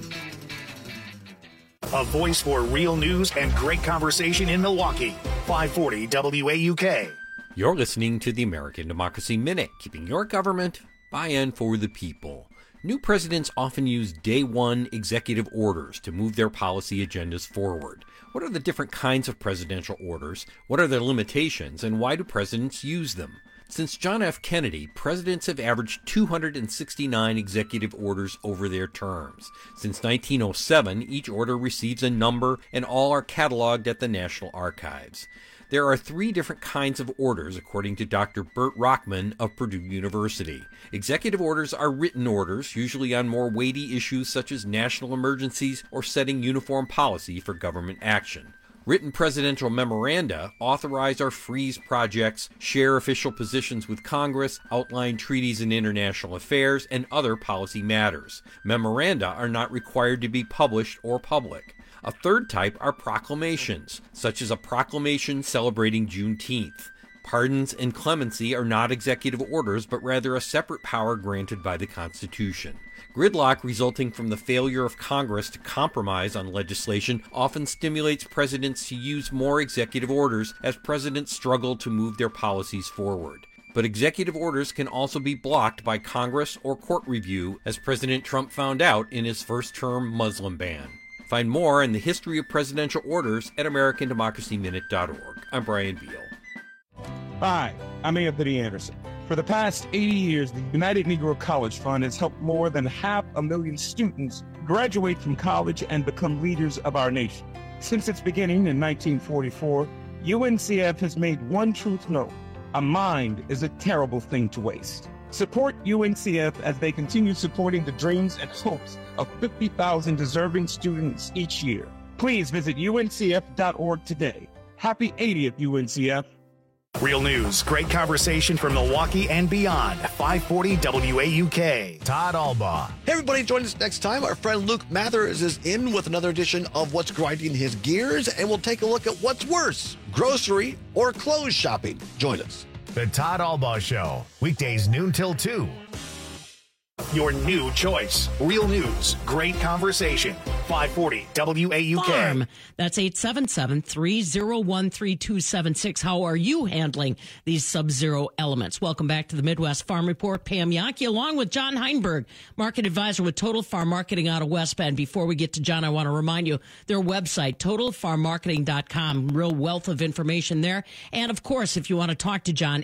A voice for real news and great conversation in Milwaukee. 540 WAUK. You're listening to the American Democracy Minute, keeping your government by and for the people. New presidents often use day one executive orders to move their policy agendas forward. What are the different kinds of presidential orders? What are their limitations? And why do presidents use them? Since John F. Kennedy, presidents have averaged 269 executive orders over their terms. Since 1907, each order receives a number, and all are cataloged at the National Archives. There are 3 different kinds of orders, according to Dr. Bert Rockman of Purdue University. Executive orders are written orders, usually on more weighty issues such as national emergencies or setting uniform policy for government action. Written presidential memoranda authorize or freeze projects, share official positions with Congress, outline treaties and international affairs, and other policy matters. Memoranda are not required to be published or public. A third type are proclamations, such as a proclamation celebrating Juneteenth. Pardons and clemency are not executive orders, but rather a separate power granted by the Constitution. Gridlock resulting from the failure of Congress to compromise on legislation often stimulates presidents to use more executive orders as presidents struggle to move their policies forward. But executive orders can also be blocked by Congress or court review, as President Trump found out in his first-term Muslim ban. Find more in the history of presidential orders at AmericanDemocracyMinute.org. I'm Brian Beal. Hi, I'm Anthony Anderson. For the past 80 years, the United Negro College Fund has helped more than 500,000 students graduate from college and become leaders of our nation. Since its beginning in 1944, UNCF has made one truth known: a mind is a terrible thing to waste. Support UNCF as they continue supporting the dreams and hopes of 50,000 deserving students each year. Please visit uncf.org today. Happy 80th, UNCF. Real news, great conversation from Milwaukee and beyond. 540 WAUK. Todd Albaugh. Hey, everybody, join us next time. Our friend Luke Mathers is in with another edition of What's Grinding His Gears, and we'll take a look at what's worse, grocery or clothes shopping. Join us. The Todd Albaugh Show, weekdays noon till 2. Your new choice. Real news, great conversation. 540 WAUK. Farm. That's 877-301-3276. How are you handling these sub-zero elements? Welcome back to the Midwest Farm Report. Pam Yankee along with John Heinberg, market advisor with Total Farm Marketing out of West Bend. Before we get to John, I want to remind you, their website, totalfarmmarketing.com, real wealth of information there. And of course, if you want to talk to John,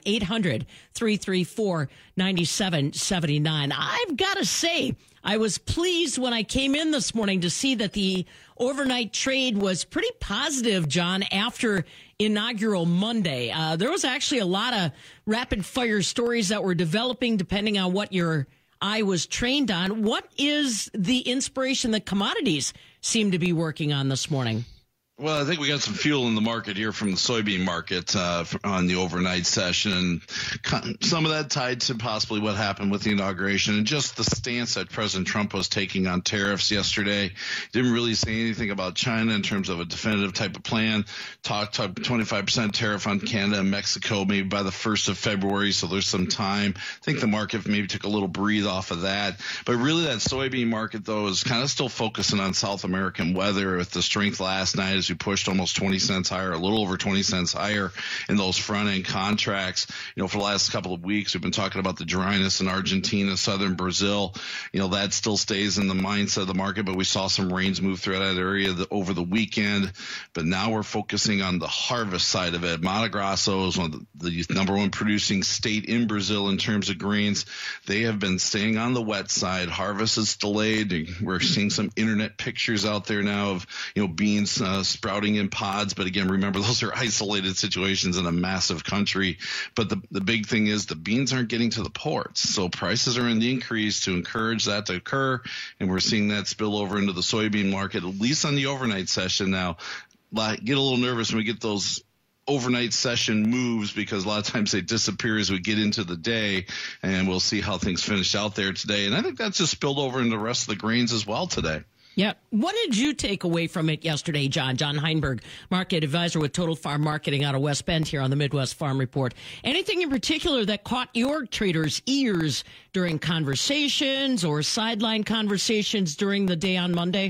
800-334-9779. I've got to say, I was pleased when I came in this morning to see that the overnight trade was pretty positive, John, after inaugural Monday. There was actually a lot of rapid fire stories that were developing depending on what your eye was trained on. What is the inspiration that commodities seem to be working on this morning? Well, I think we got some fuel in the market here from the soybean market on the overnight session, and some of that tied to possibly what happened with the inauguration and just the stance that President Trump was taking on tariffs yesterday. Didn't really say anything about China in terms of a definitive type of plan. Talked 25% tariff on Canada and Mexico maybe by the 1st of February, so there's some time. I think the market maybe took a little breathe off of that. But really that soybean market, though, is kind of still focusing on South American weather with the strength last night. We pushed almost 20 cents higher, a little over 20 cents higher in those front end contracts. For the last couple of weeks, we've been talking about the dryness in Argentina, southern Brazil. That still stays in the mindset of the market, but we saw some rains move through that area over the weekend. But now we're focusing on the harvest side of it. Mato Grosso is one of the number one producing state in Brazil in terms of grains. They have been staying on the wet side. Harvest is delayed. We're seeing some internet pictures out there now of, beans sprouting in pods. But again, remember, those are isolated situations in a massive country. But the big thing is the beans aren't getting to the ports. So prices are in the increase to encourage that to occur. And we're seeing that spill over into the soybean market, at least on the overnight session now. Get a little nervous when we get those overnight session moves because a lot of times they disappear as we get into the day, and we'll see how things finish out there today. And I think that's just spilled over into the rest of the grains as well today. Yeah. What did you take away from it yesterday, John? John Heinberg, market advisor with Total Farm Marketing out of West Bend here on the Midwest Farm Report. Anything in particular that caught your traders' ears during conversations or sideline conversations during the day on Monday?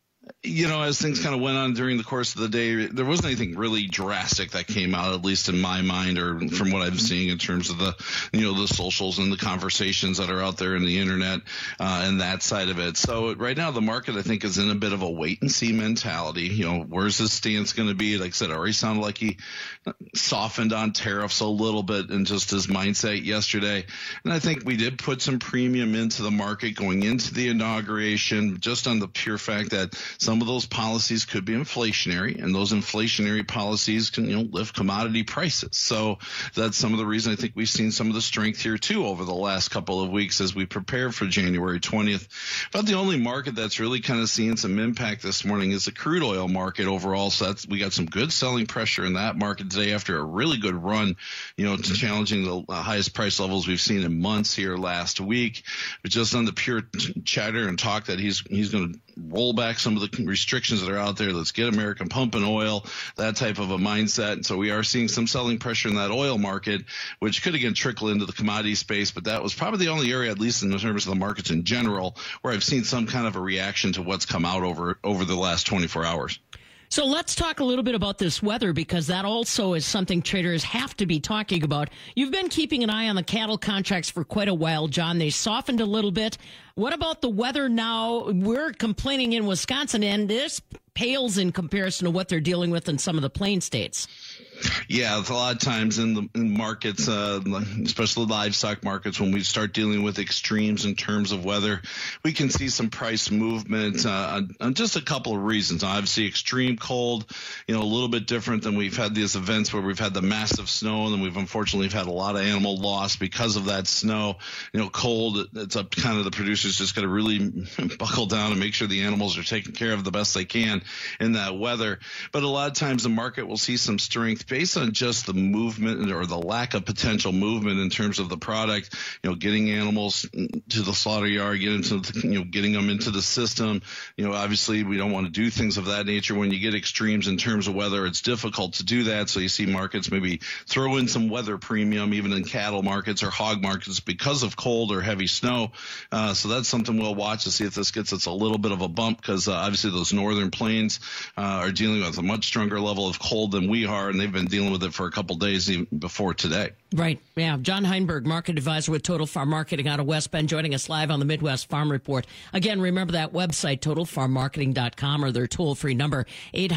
As things kind of went on during the course of the day, there wasn't anything really drastic that came out, at least in my mind, or from what I'm seeing in terms of the, the socials and the conversations that are out there in the internet and that side of it. So right now, the market, I think, is in a bit of a wait and see mentality. Where's his stance going to be? Like I said, it already sounded like he softened on tariffs a little bit in just his mindset yesterday. And I think we did put some premium into the market going into the inauguration, just on the pure fact that some of those policies could be inflationary, and those inflationary policies can, lift commodity prices. So that's some of the reason I think we've seen some of the strength here too over the last couple of weeks as we prepare for January 20th. But the only market that's really kind of seeing some impact this morning is the crude oil market overall. So we got some good selling pressure in that market today after a really good run, to challenging the highest price levels we've seen in months here last week. But just on the pure chatter and talk that he's going to roll back some of the restrictions that are out there. Let's get American pumping oil, that type of a mindset. And so we are seeing some selling pressure in that oil market, which could again trickle into the commodity space. But that was probably the only area, at least in terms of the markets in general, where I've seen some kind of a reaction to what's come out over the last 24 hours. So let's talk a little bit about this weather, because that also is something traders have to be talking about. You've been keeping an eye on the cattle contracts for quite a while, John. They softened a little bit. What about the weather now? We're complaining in Wisconsin, and this pales in comparison to what they're dealing with in some of the plain states. Yeah, it's a lot of times in markets, especially livestock markets, when we start dealing with extremes in terms of weather, we can see some price movement on just a couple of reasons. Obviously, extreme cold, a little bit different than we've had these events where we've had the massive snow, and then we've unfortunately had a lot of animal loss because of that snow. Cold, it's up to kind of the producers just got to really buckle down and make sure the animals are taken care of the best they can in that weather. But a lot of times the market will see some strength based on just the movement or the lack of potential movement in terms of the product, getting animals to the slaughter yard, getting them into the system. Obviously we don't want to do things of that nature. When you get extremes in terms of weather, it's difficult to do that. So you see markets maybe throw in some weather premium, even in cattle markets or hog markets, because of cold or heavy snow. So that's something we'll watch to see if this gets us a little bit of a bump, because obviously those northern plains are dealing with a much stronger level of cold than we are, and they've been dealing with it for a couple days even before today. Right. Yeah. John Heinberg, market advisor with Total Farm Marketing out of West Bend, joining us live on the Midwest Farm Report. Again, remember that website, totalfarmmarketing.com, or their toll-free number,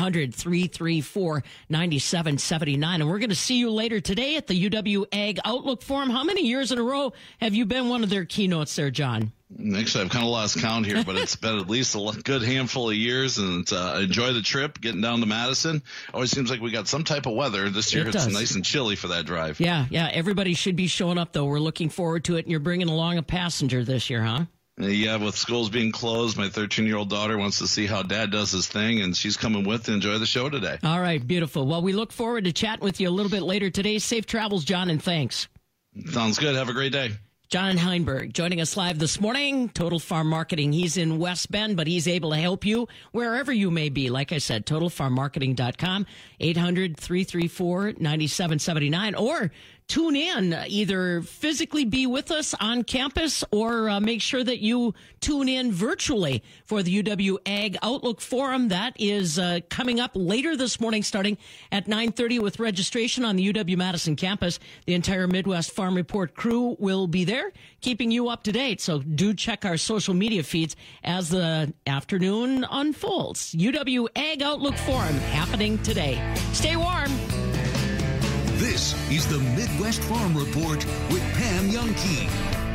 800-334-9779. And we're going to see you later today at the UW Ag Outlook Forum. How many years in a row have you been one of their keynotes there, John? Actually, I've kind of lost count here, but it's been at least a good handful of years, and enjoy the trip, getting down to Madison. Always seems like we got some type of weather. This year it's nice and chilly for that drive. Yeah. Everybody should be showing up, though. We're looking forward to it, and you're bringing along a passenger this year, huh? Yeah, with schools being closed, my 13-year-old daughter wants to see how Dad does his thing, and she's coming with to enjoy the show today. All right, beautiful. Well, we look forward to chatting with you a little bit later today. Safe travels, John, and thanks. Sounds good. Have a great day. John Heinberg joining us live this morning, Total Farm Marketing. He's in West Bend, but he's able to help you wherever you may be. Like I said, totalfarmmarketing.com, 800-334-9779, or tune in, either physically be with us on campus or make sure that you tune in virtually for the UW Ag Outlook Forum. That is coming up later this morning, starting at 9:30 with registration on the UW-Madison campus. The entire Midwest Farm Report crew will be there, keeping you up to date. So do check our social media feeds as the afternoon unfolds. UW Ag Outlook Forum happening today. Stay warm. This is the Midwest Farm Report with Pam Youngkey.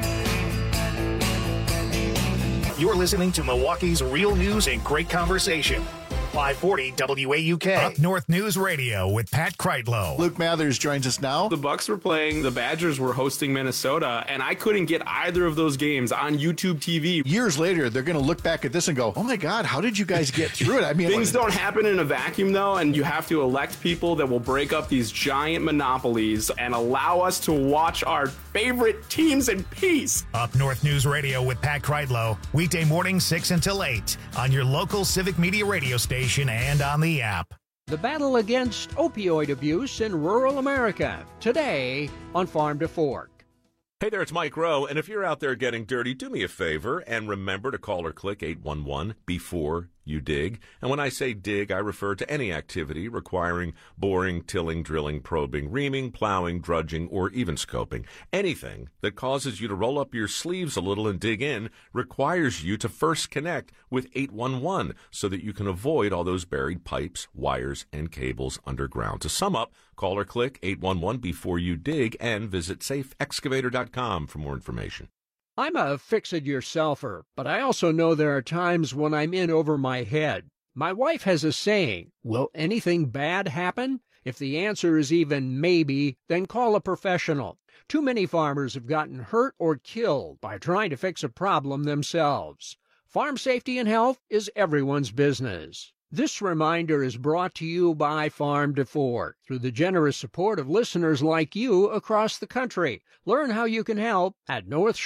You're listening to Milwaukee's real news and great conversation. 540 WAUK. Up North News Radio with Pat Kreitlow. Luke Mathers joins us now. The Bucks were playing, the Badgers were hosting Minnesota, and I couldn't get either of those games on YouTube TV. Years later, they're going to look back at this and go, oh my God, how did you guys get through it? I mean, things don't happen in a vacuum, though, and you have to elect people that will break up these giant monopolies and allow us to watch our favorite teams in peace. Up North News Radio with Pat Kreitlow, weekday morning 6 until 8 on your local Civic Media radio station and on the app. The battle against opioid abuse in rural America, today on Farm to Fork. Hey there, it's Mike Rowe, and if you're out there getting dirty, do me a favor and remember to call or click 811 before you dig. And when I say dig, I refer to any activity requiring boring, tilling, drilling, probing, reaming, plowing, drudging, or even scoping. Anything that causes you to roll up your sleeves a little and dig in requires you to first connect with 811 so that you can avoid all those buried pipes, wires, and cables underground. To sum up, call or click 811 before you dig and visit safeexcavator.com for more information. I'm a fix-it-yourselfer, but I also know there are times when I'm in over my head. My wife has a saying, will anything bad happen? If the answer is even maybe, then call a professional. Too many farmers have gotten hurt or killed by trying to fix a problem themselves. Farm safety and health is everyone's business. This reminder is brought to you by Farm to Fork through the generous support of listeners like you across the country. Learn how you can help at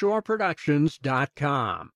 NorthshoreProductions.com.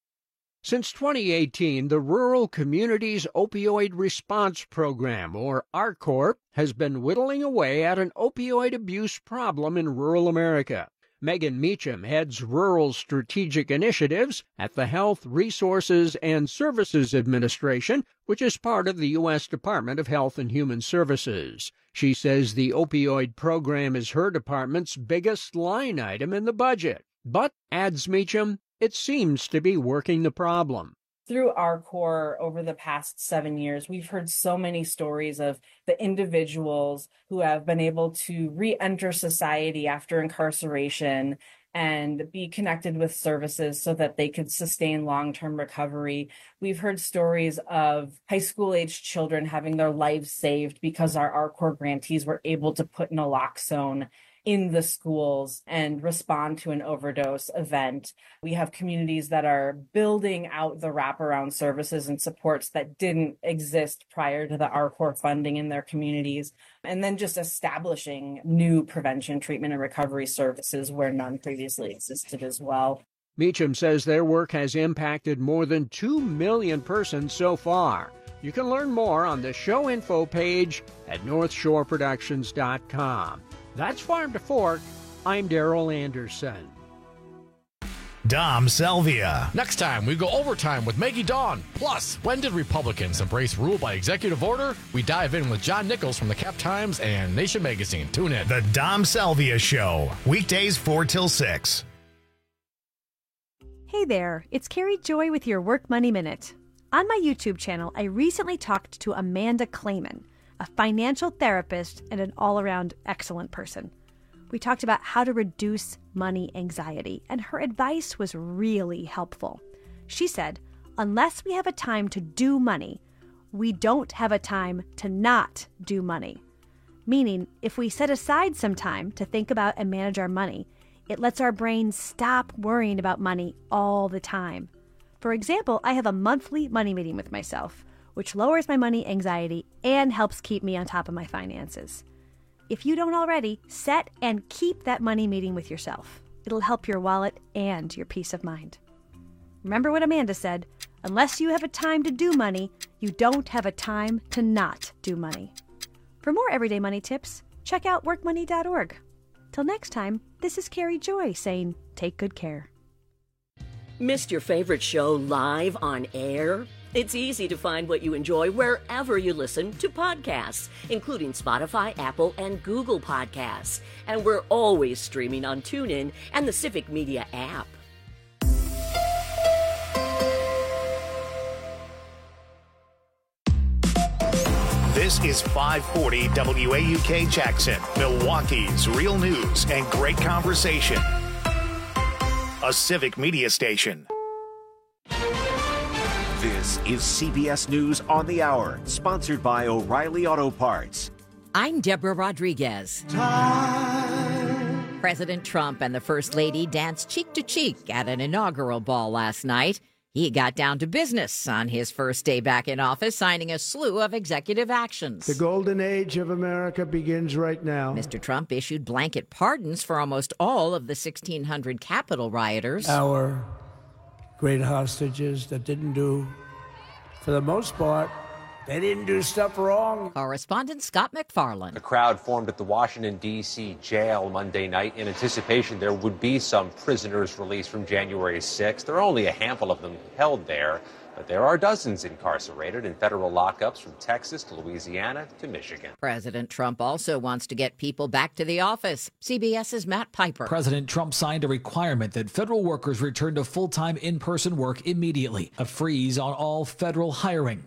Since 2018, the Rural Communities Opioid Response Program, or RCORP, has been whittling away at an opioid abuse problem in rural America. Megan Meacham heads Rural Strategic Initiatives at the Health Resources and Services Administration, which is part of the U.S. Department of Health and Human Services. She says the opioid program is her department's biggest line item in the budget. But, adds Meacham, it seems to be working the problem. Through RCORP over the past 7 years, we've heard so many stories of the individuals who have been able to re-enter society after incarceration and be connected with services so that they could sustain long-term recovery. We've heard stories of high school-aged children having their lives saved because our RCORP grantees were able to put naloxone in the schools and respond to an overdose event. We have communities that are building out the wraparound services and supports that didn't exist prior to the RCORE funding in their communities, and then just establishing new prevention, treatment, and recovery services where none previously existed as well. Meacham says their work has impacted more than 2 million persons so far. You can learn more on the show info page at northshoreproductions.com. That's Farm to Fork. I'm Daryl Anderson. Dom Salvia. Next time, we go overtime with Maggie Dawn. Plus, when did Republicans embrace rule by executive order? We dive in with John Nichols from the Cap Times and Nation Magazine. Tune in. The Dom Salvia Show. Weekdays 4 till 6. Hey there, it's Carrie Joy with your Work Money Minute. On my YouTube channel, I recently talked to Amanda Clayman, a financial therapist and an all-around excellent person. We talked about how to reduce money anxiety, and her advice was really helpful. She said, unless we have a time to do money, we don't have a time to not do money. Meaning, if we set aside some time to think about and manage our money, it lets our brain stop worrying about money all the time. For example, I have a monthly money meeting with myself, which lowers my money anxiety and helps keep me on top of my finances. If you don't already, set and keep that money meeting with yourself. It'll help your wallet and your peace of mind. Remember what Amanda said, unless you have a time to do money, you don't have a time to not do money. For more everyday money tips, check out workmoney.org. Till next time, this is Carrie Joy saying, take good care. Missed your favorite show live on air? It's easy to find what you enjoy wherever you listen to podcasts, including Spotify, Apple, and Google Podcasts. And we're always streaming on TuneIn and the Civic Media app. This is 540 WAUK Jackson, Milwaukee's real news and great conversation. A Civic Media station. This is CBS News on the Hour, sponsored by O'Reilly Auto Parts. I'm Deborah Rodriguez. President Trump and the First Lady danced cheek to cheek at an inaugural ball last night. He got down to business on his first day back in office, signing a slew of executive actions. The golden age of America begins right now. Mr. Trump issued blanket pardons for almost all of the 1,600 Capitol rioters. Our great hostages that didn't do, for the most part, they didn't do stuff wrong. Correspondent Scott McFarland. The crowd formed at the Washington, D.C. jail Monday night in anticipation there would be some prisoners released from January 6th. There are only a handful of them held there, but there are dozens incarcerated in federal lockups from Texas to Louisiana to Michigan. President Trump also wants to get people back to the office. CBS's Matt Piper. President Trump signed a requirement that federal workers return to full-time in-person work immediately, a freeze on all federal hiring.